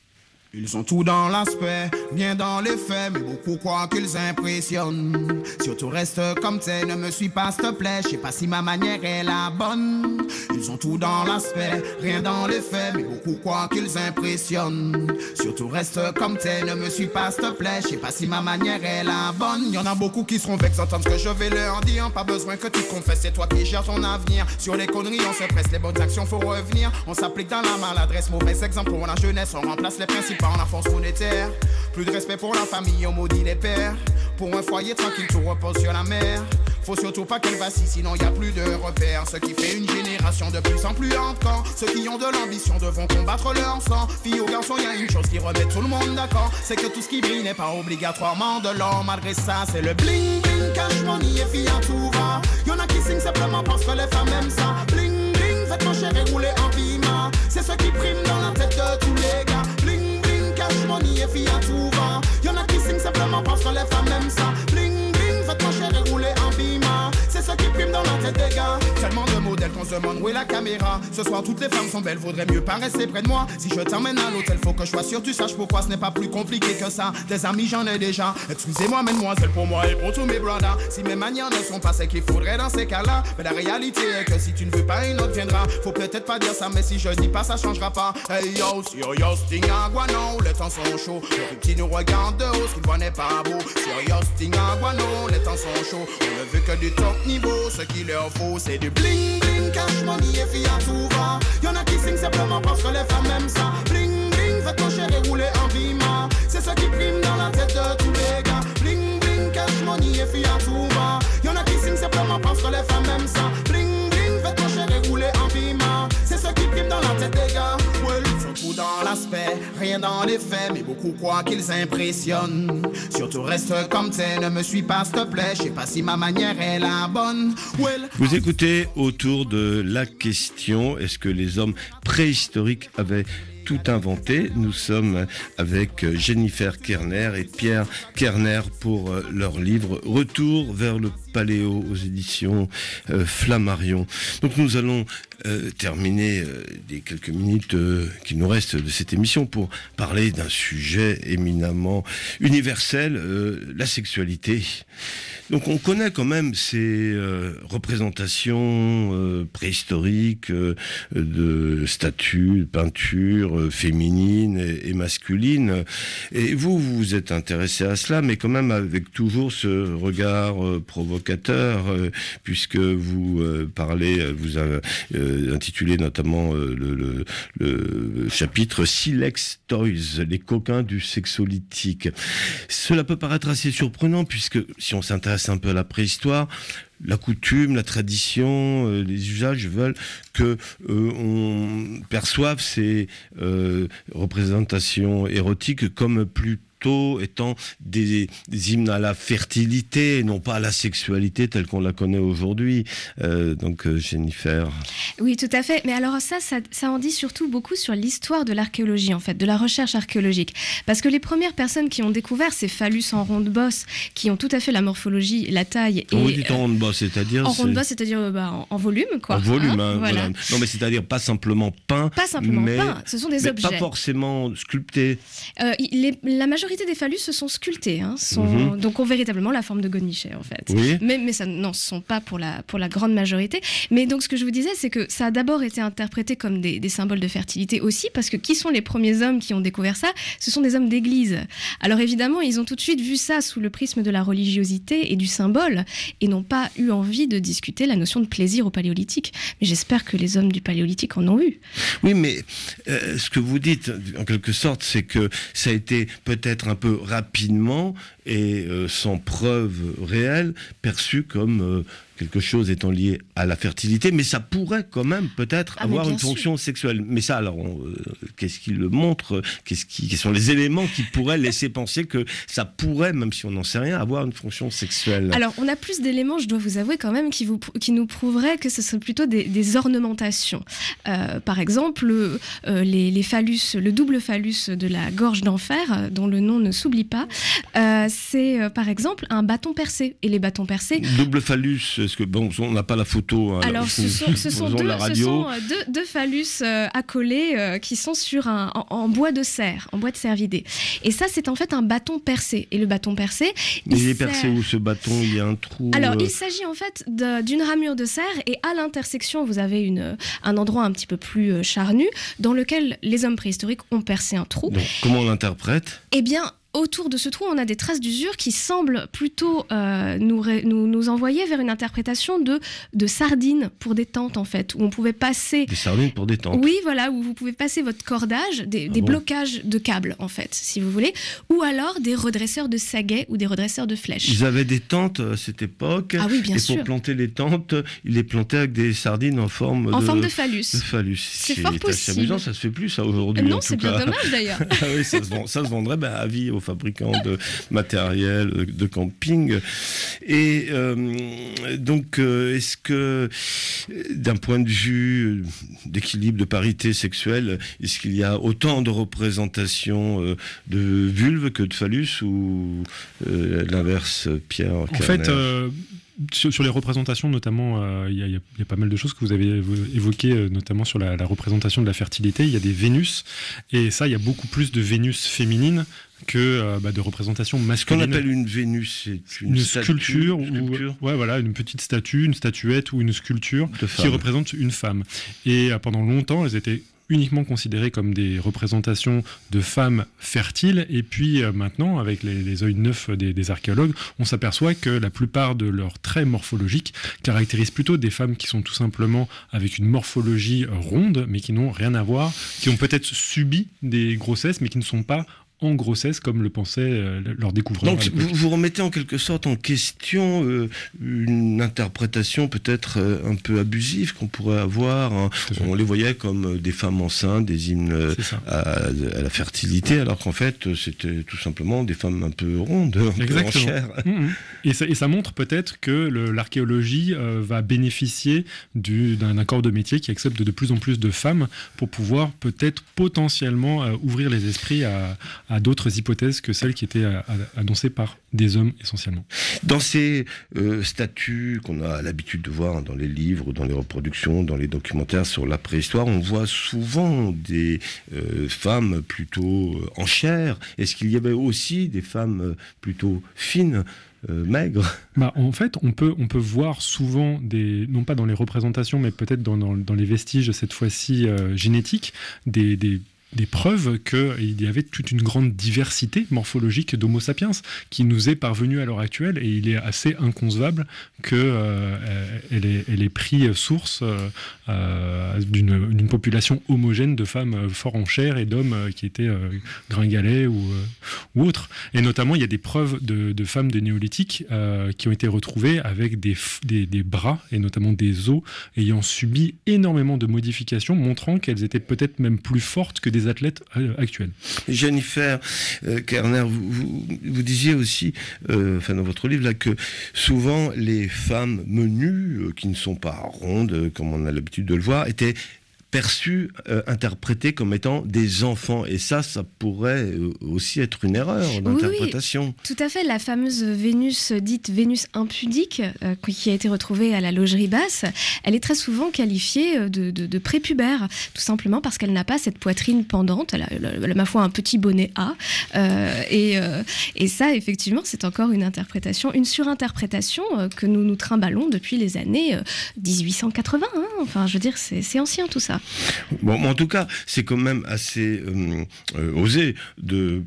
Ils ont tout dans l'aspect, bien dans les faits, mais beaucoup croient qu'ils impressionnent. Surtout reste comme t'es, ne me suis pas s'il te plaît, je sais pas si ma manière est la bonne. Ils ont tout dans l'aspect, rien dans les faits, mais beaucoup croient qu'ils impressionnent. Surtout reste comme t'es, ne me suis pas s'il te plaît, je sais pas si ma manière est la bonne. Y'en a beaucoup qui seront vexés d'entendre ce que je vais leur dire, pas besoin que tu te confesses, c'est toi qui gères ton avenir. Sur les conneries on se presse, les bonnes actions faut revenir. On s'applique dans la maladresse, mauvais exemple pour la jeunesse, on remplace les principes par la force monétaire. Plus de respect pour la famille, on maudit les pères. Pour un foyer tranquille, tout repose sur la mer. Faut surtout pas qu'elle vacille, sinon y a plus de repères. Ce qui fait une génération de plus en plus encore. Ceux qui ont de l'ambition devront combattre leur sang. Filles ou garçons, y a une chose qui remet tout le monde d'accord, c'est que tout ce qui brille n'est pas obligatoirement de l'or. Malgré ça, c'est le bling bling, cash money et filles à tout va. Y'en a qui signent simplement parce que les femmes aiment ça. Bling bling, faites mon cher et roulez en piment. C'est ce qui prime dans la tête de tous les gars. Bling bling, cash money et filles à tout va. Y'en a qui signent simplement parce que les femmes aiment ça. Bling bling, faites mon cher et roulez en piment. C'est ce qui prime dans la tête des gars. Tellement de modèles qu'on se demande où est la caméra. Ce soir toutes les femmes sont belles, vaudrait mieux pas rester près de moi. Si je t'emmène à l'hôtel, faut que je sois sûr tu saches pourquoi. Ce n'est pas plus compliqué que ça. Des amis j'en ai déjà. Excusez-moi mademoiselle, pour moi et pour tous mes brothers. Si mes manières ne sont pas celles qu'il faudrait dans ces cas-là, mais la réalité est que si tu ne veux pas, une autre viendra. Faut peut-être pas dire ça, mais si je dis pas ça changera pas. Hey yo, serious thing à guano, les temps sont chauds. Le petit nous regarde de haut, ce qu'il voit n'est pas beau. Serious thing à guano, les temps sont chauds. On ne veut que du top niveau, ce qu'il leur faut c'est du bling bling, cash money et filles à tout va. Y'en a qui signent simplement parce que les femmes aiment ça. Bling bling, faites mon cher et roulez en bima. C'est ce qui prime dans la tête de tous les gars. Bling bling, cash money et filles à tout va. Y'en a qui signent simplement parce que les femmes aiment ça. Bling bling, faites mon cher et roulez en bima. C'est ce qui prime dans la tête des gars. Well, ils sont tout dans l'aspect, rien dans les faits, mais beaucoup croient qu'ils impressionnent. Surtout reste comme t'es, ne me suis pas s'il te plaît, je sais pas si ma manière est la bonne. Well, Vous écoutez autour de la question, est-ce que les hommes préhistoriques avaient tout inventé? Nous sommes avec Jennifer Kerner et Pierre Kerner pour leur livre Retour vers le Paléo aux éditions euh, Flammarion. Donc nous allons euh, terminer euh, les quelques minutes euh, qui nous restent de cette émission pour parler d'un sujet éminemment universel, euh, la sexualité. Donc on connaît quand même ces euh, représentations euh, préhistoriques euh, de statues, de peintures euh, féminines et, et masculines. Et vous, vous vous êtes intéressé à cela, mais quand même avec toujours ce regard euh, provocateur, euh, puisque vous euh, parlez, vous avez euh, intitulé notamment euh, le, le, le chapitre Silex Toys, les coquins du sexolytique. Cela peut paraître assez surprenant, puisque si on s'intéresse un peu à la préhistoire, la coutume, la tradition, euh, les usages veulent que euh, on perçoive ces euh, représentations érotiques comme plutôt étant des, des hymnes à la fertilité et non pas à la sexualité telle qu'on la connaît aujourd'hui. Euh, donc euh, Jennifer. Oui, tout à fait. Mais alors ça, ça, ça en dit surtout beaucoup sur l'histoire de l'archéologie, en fait, de la recherche archéologique. Parce que les premières personnes qui ont découvert ces phallus en ronde bosse, qui ont tout à fait la morphologie, la taille... Quand et, vous dites en ronde bosse, c'est-à-dire... En ronde bosse, c'est-à-dire euh, bah, en, en volume, quoi. En volume, hein, hein, voilà. voilà. Non, mais c'est-à-dire pas simplement peint. Pas simplement mais, peint, ce sont des mais objets. pas forcément sculptés. Euh, les, la majorité majorité des phallus se sont sculptés, hein, sont, mm-hmm. donc ont véritablement la forme de godnichet en fait. Oui. Mais, mais ça, non, ce ne sont pas pour la, pour la grande majorité. Mais donc ce que je vous disais, c'est que ça a d'abord été interprété comme des, des symboles de fertilité aussi, parce que qui sont les premiers hommes qui ont découvert ça? Ce sont des hommes d'église. Alors évidemment, ils ont tout de suite vu ça sous le prisme de la religiosité et du symbole, et n'ont pas eu envie de discuter la notion de plaisir au paléolithique. Mais j'espère que les hommes du paléolithique en ont eu. Oui, mais euh, ce que vous dites, en quelque sorte, c'est que ça a été peut-être un peu rapidement et euh, sans preuve réelle, perçu comme euh, quelque chose étant lié à la fertilité, mais ça pourrait quand même peut-être ah, avoir une sûr. fonction sexuelle. Mais ça, alors, on, euh, qu'est-ce qui le montre? Qu'est-ce qui, quels sont les éléments qui pourraient laisser penser que ça pourrait, même si on n'en sait rien, avoir une fonction sexuelle? Alors, on a plus d'éléments, je dois vous avouer quand même, qui, vous, qui nous prouveraient que ce serait plutôt des, des ornementations. Euh, par exemple, euh, les, les phallus, le double phallus de la gorge d'enfer, euh, dont le nom ne s'oublie pas, euh, c'est euh, par exemple un bâton percé. Et les bâtons percés... Double phallus, est-ce que, bon, on n'a pas la photo. Hein, alors, ce sont, ce sont, deux, la radio. ce sont deux, deux phallus euh, accolés euh, qui sont sur un, en, en bois de cerf, en bois de cervidé. Et ça, c'est en fait un bâton percé. Et le bâton percé... Mais il, il est sert... percé où, ce bâton? Il y a un trou? Alors, euh... il s'agit en fait de, d'une ramure de cerf, et à l'intersection, vous avez une, un endroit un petit peu plus charnu, dans lequel les hommes préhistoriques ont percé un trou. Donc, comment on l'interprète? Eh bien... autour de ce trou, on a des traces d'usure qui semblent plutôt euh, nous, nous, nous envoyer vers une interprétation de, de sardines pour des tentes, en fait, où on pouvait passer... Des sardines pour des tentes. Oui, voilà, où vous pouvez passer votre cordage, des, ah des bon blocages de câbles, en fait, si vous voulez, ou alors des redresseurs de saguets ou des redresseurs de flèches. Ils avaient des tentes à cette époque. Ah oui, bien et sûr. Et pour planter les tentes, ils les plantaient avec des sardines en forme en de... forme de phallus. De phallus. C'est, c'est fort possible. C'est amusant, ça se fait plus, ça, aujourd'hui. Euh, non, en c'est tout bien cas. dommage, d'ailleurs. Ah oui, ça se, vend, ça se vendrait ben, à vie aux fabricants de matériel de camping. Et euh, donc, euh, est-ce que, d'un point de vue d'équilibre, de parité sexuelle, est-ce qu'il y a autant de représentations euh, de vulve que de phallus, ou euh, l'inverse, Pierre En Kerner? fait, euh, sur, sur les représentations, notamment, il euh, y, y, y a pas mal de choses que vous avez évoquées, euh, notamment sur la, la représentation de la fertilité. Il y a des Vénus, et ça, il y a beaucoup plus de Vénus féminines que euh, bah, de représentation masculine. Ce qu'on appelle une Vénus, c'est une, une statue, sculpture, une sculpture. Ou, ouais, voilà, une petite statue, une statuette ou une sculpture de qui représente une femme. Et euh, pendant longtemps, elles étaient uniquement considérées comme des représentations de femmes fertiles. Et puis euh, maintenant, avec les, les œils neufs des, des archéologues, on s'aperçoit que la plupart de leurs traits morphologiques caractérisent plutôt des femmes qui sont tout simplement avec une morphologie ronde, mais qui n'ont rien à voir, qui ont peut-être subi des grossesses, mais qui ne sont pas en grossesse, comme le pensaient euh, leurs découvreurs. Donc vous, vous remettez en quelque sorte en question euh, une interprétation peut-être euh, un peu abusive qu'on pourrait avoir. Hein. On les voyait comme des femmes enceintes, des hymnes euh, à, à la fertilité, alors qu'en fait c'était tout simplement des femmes un peu rondes, un Exactement. peu en chair. Mmh. Et, ça, et ça montre peut-être que le, l'archéologie euh, va bénéficier du, d'un, d'un corps de métier qui accepte de plus en plus de femmes pour pouvoir peut-être potentiellement euh, ouvrir les esprits à à d'autres hypothèses que celles qui étaient annoncées par des hommes essentiellement. Dans ces euh, statues qu'on a l'habitude de voir dans les livres, dans les reproductions, dans les documentaires sur la préhistoire, on voit souvent des euh, femmes plutôt en chair. Est-ce qu'il y avait aussi des femmes plutôt fines, Euh, maigre? Bah, en fait, on peut, on peut voir souvent, des, non pas dans les représentations, mais peut-être dans, dans, dans les vestiges, cette fois-ci euh, génétiques, des, des des preuves qu'il y avait toute une grande diversité morphologique d'Homo sapiens qui nous est parvenue à l'heure actuelle, et il est assez inconcevable qu'elle euh, ait, elle ait pris source euh, d'une, d'une population homogène de femmes fort en chair et d'hommes qui étaient euh, gringalets ou, euh, ou autres. Et notamment, il y a des preuves de, de femmes de néolithique euh, qui ont été retrouvées avec des, des, des bras et notamment des os ayant subi énormément de modifications, montrant qu'elles étaient peut-être même plus fortes que des athlètes euh, actuels. Jennifer euh, Kerner, vous, vous, vous disiez aussi, euh, enfin dans votre livre là, que souvent les femmes menues, euh, qui ne sont pas rondes, euh, comme on a l'habitude de le voir, étaient perçus, euh, interprétés comme étant des enfants. Et ça, ça pourrait euh, aussi être une erreur d'interprétation. Oui, oui, tout à fait. La fameuse Vénus dite Vénus impudique, euh, qui a été retrouvée à la Laugerie basse, elle est très souvent qualifiée de, de, de prépubère, tout simplement parce qu'elle n'a pas cette poitrine pendante. Elle a, elle a ma foi, un petit bonnet A. Euh, et, euh, et ça, effectivement, c'est encore une interprétation, une surinterprétation euh, que nous nous trimballons depuis les années euh, dix-huit cent quatre-vingts. Hein. Enfin, je veux dire, c'est, c'est ancien tout ça. Bon, en tout cas, c'est quand même assez euh, euh, osé de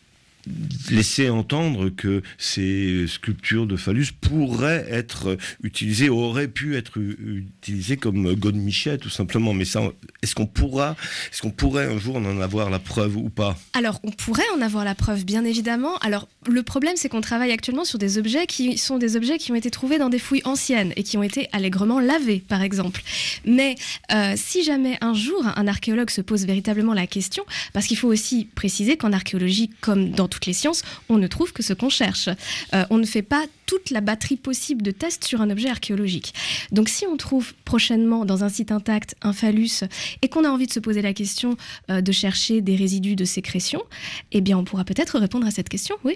laisser entendre que ces sculptures de phallus pourraient être utilisées, auraient pu être utilisées comme godemichets, tout simplement. Mais ça, est-ce qu'on pourra, est-ce qu'on pourrait un jour en avoir la preuve ou pas ? Alors, on pourrait en avoir la preuve, bien évidemment. Alors, le problème, c'est qu'on travaille actuellement sur des objets qui sont des objets qui ont été trouvés dans des fouilles anciennes et qui ont été allègrement lavés, par exemple. Mais euh, si jamais un jour un archéologue se pose véritablement la question, parce qu'il faut aussi préciser qu'en archéologie, comme dans toutes les sciences, on ne trouve que ce qu'on cherche. Euh, on ne fait pas toute la batterie possible de tests sur un objet archéologique. Donc si on trouve prochainement dans un site intact un phallus et qu'on a envie de se poser la question euh, de chercher des résidus de sécrétion, eh bien on pourra peut-être répondre à cette question, oui.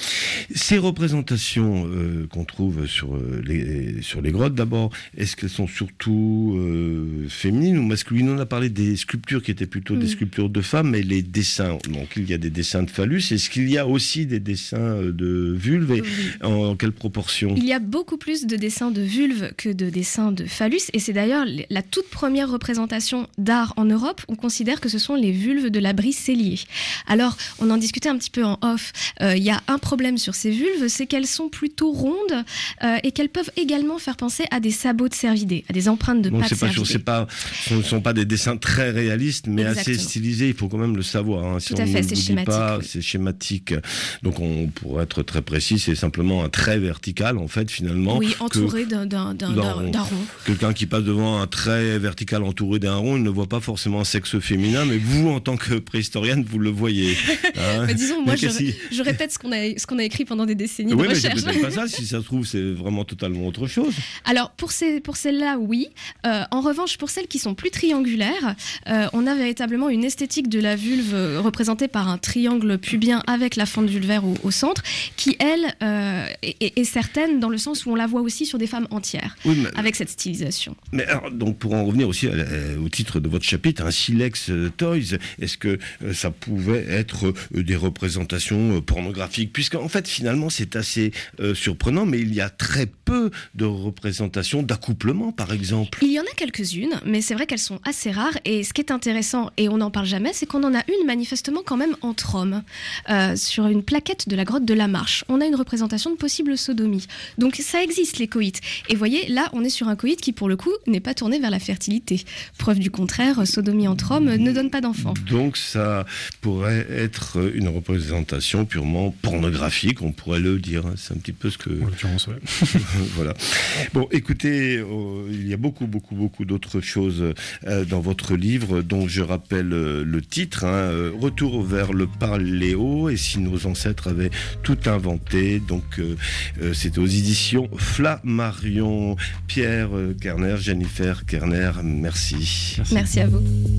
Ces représentations euh, qu'on trouve sur, euh, les, sur les grottes, d'abord, est-ce qu'elles sont surtout euh, féminines ou masculines ? On a parlé des sculptures qui étaient plutôt mmh. des sculptures de femmes, mais les dessins, donc il y a des dessins de phallus, est-ce qu'il y a aussi des dessins de vulves et oui. en, en quelle proportion ? Il y a beaucoup plus de dessins de vulves que de dessins de phallus, et c'est d'ailleurs la toute première représentation d'art en Europe. On considère que ce sont les vulves de l'abri cellier. Alors, on en discutait un petit peu en off, euh, il y a un problème sur ces vulves, c'est qu'elles sont plutôt rondes euh, et qu'elles peuvent également faire penser à des sabots de cervidés, à des empreintes de bon, pattes c'est pas cervidés. Sûr, c'est pas, ce ne sont pas des dessins très réalistes, mais Exactement. assez stylisés, il faut quand même le savoir. Hein. Si Tout à on fait, ne c'est vous schématique. Dit pas, oui. C'est schématique. Donc, on pourrait être très précis, c'est simplement un trait vertical, en fait, finalement. Oui, entouré que, d'un, d'un, d'un, d'un, d'un rond. Quelqu'un qui passe devant un trait vertical entouré d'un rond, il ne voit pas forcément un sexe féminin, mais vous, en tant que préhistorienne, vous le voyez. Hein. Mais disons, moi, je, je répète ce qu'on a, ce qu'on a écrit pendant des décennies oui, de mais recherche. C'est peut-être pas ça, si ça se trouve, c'est vraiment totalement autre chose. Alors, pour, ces, pour celles-là, oui. Euh, en revanche, pour celles qui sont plus triangulaires, euh, on a véritablement une esthétique de la vulve euh, représentée par un triangle pubien avec la fente vulvaire au, au centre, qui, elle, euh, est, est certaine dans le sens où on la voit aussi sur des femmes entières, oui, mais, avec cette stylisation. Mais alors, donc, pour en revenir aussi à, à, au titre de votre chapitre, un Silex Toys, est-ce que euh, ça pouvait être euh, des représentations euh, pornographiques ? Puisqu'en fait, finalement, c'est assez euh, surprenant, mais il y a très peu de représentations d'accouplement, par exemple. Il y en a quelques-unes, mais c'est vrai qu'elles sont assez rares. Et ce qui est intéressant, et on n'en parle jamais, c'est qu'on en a une manifestement quand même entre hommes. Euh, sur une plaquette de la grotte de la Marche, on a une représentation de possible sodomie. Donc ça existe, les coïts. Et vous voyez, là, on est sur un coït qui, pour le coup, n'est pas tourné vers la fertilité. Preuve du contraire, sodomie entre hommes ne donne pas d'enfants. Donc ça pourrait être une représentation purement pornographique, on pourrait le dire. C'est un petit peu ce que... En l'occurrence, ouais. Voilà. Bon, écoutez, euh, il y a beaucoup, beaucoup, beaucoup d'autres choses euh, dans votre livre, dont je rappelle euh, le titre, hein, euh, Retour vers le Paléo, et si nos ancêtres avaient tout inventé. Donc, euh, euh, c'est aux éditions Flammarion. Pierre euh, Kerner, Jennifer Kerner, merci. Merci, merci à vous.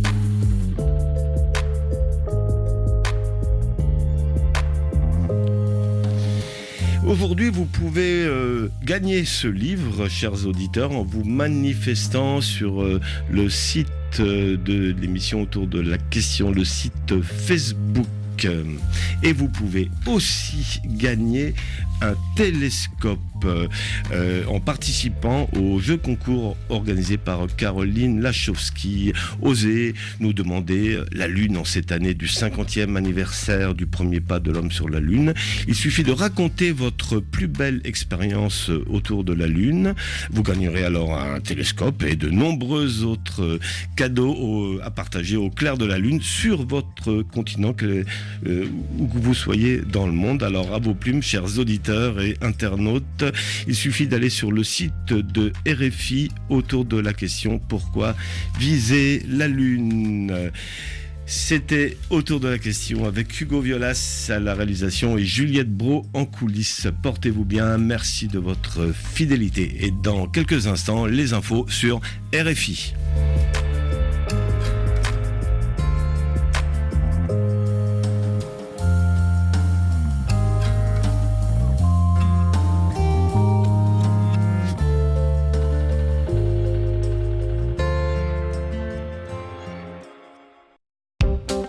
Aujourd'hui, vous pouvez euh, gagner ce livre, chers auditeurs, en vous manifestant sur euh, le site euh, de l'émission autour de la question, le site Facebook. Et vous pouvez aussi gagner un télescope euh, en participant au jeu concours organisé par Caroline Lachowski. Osez nous demander la Lune en cette année du cinquantième anniversaire du premier pas de l'homme sur la Lune. Il suffit de raconter votre plus belle expérience autour de la Lune. Vous gagnerez alors un télescope et de nombreux autres cadeaux au, à partager au clair de la Lune sur votre continent, que, euh, où que vous soyez dans le monde. Alors à vos plumes, chers auditeurs et internautes, il suffit d'aller sur le site de R F I autour de la question « Pourquoi viser la Lune ?» C'était autour de la question avec Hugo Violas à la réalisation et Juliette Brault en coulisses. Portez-vous bien, merci de votre fidélité. Et dans quelques instants, les infos sur R F I.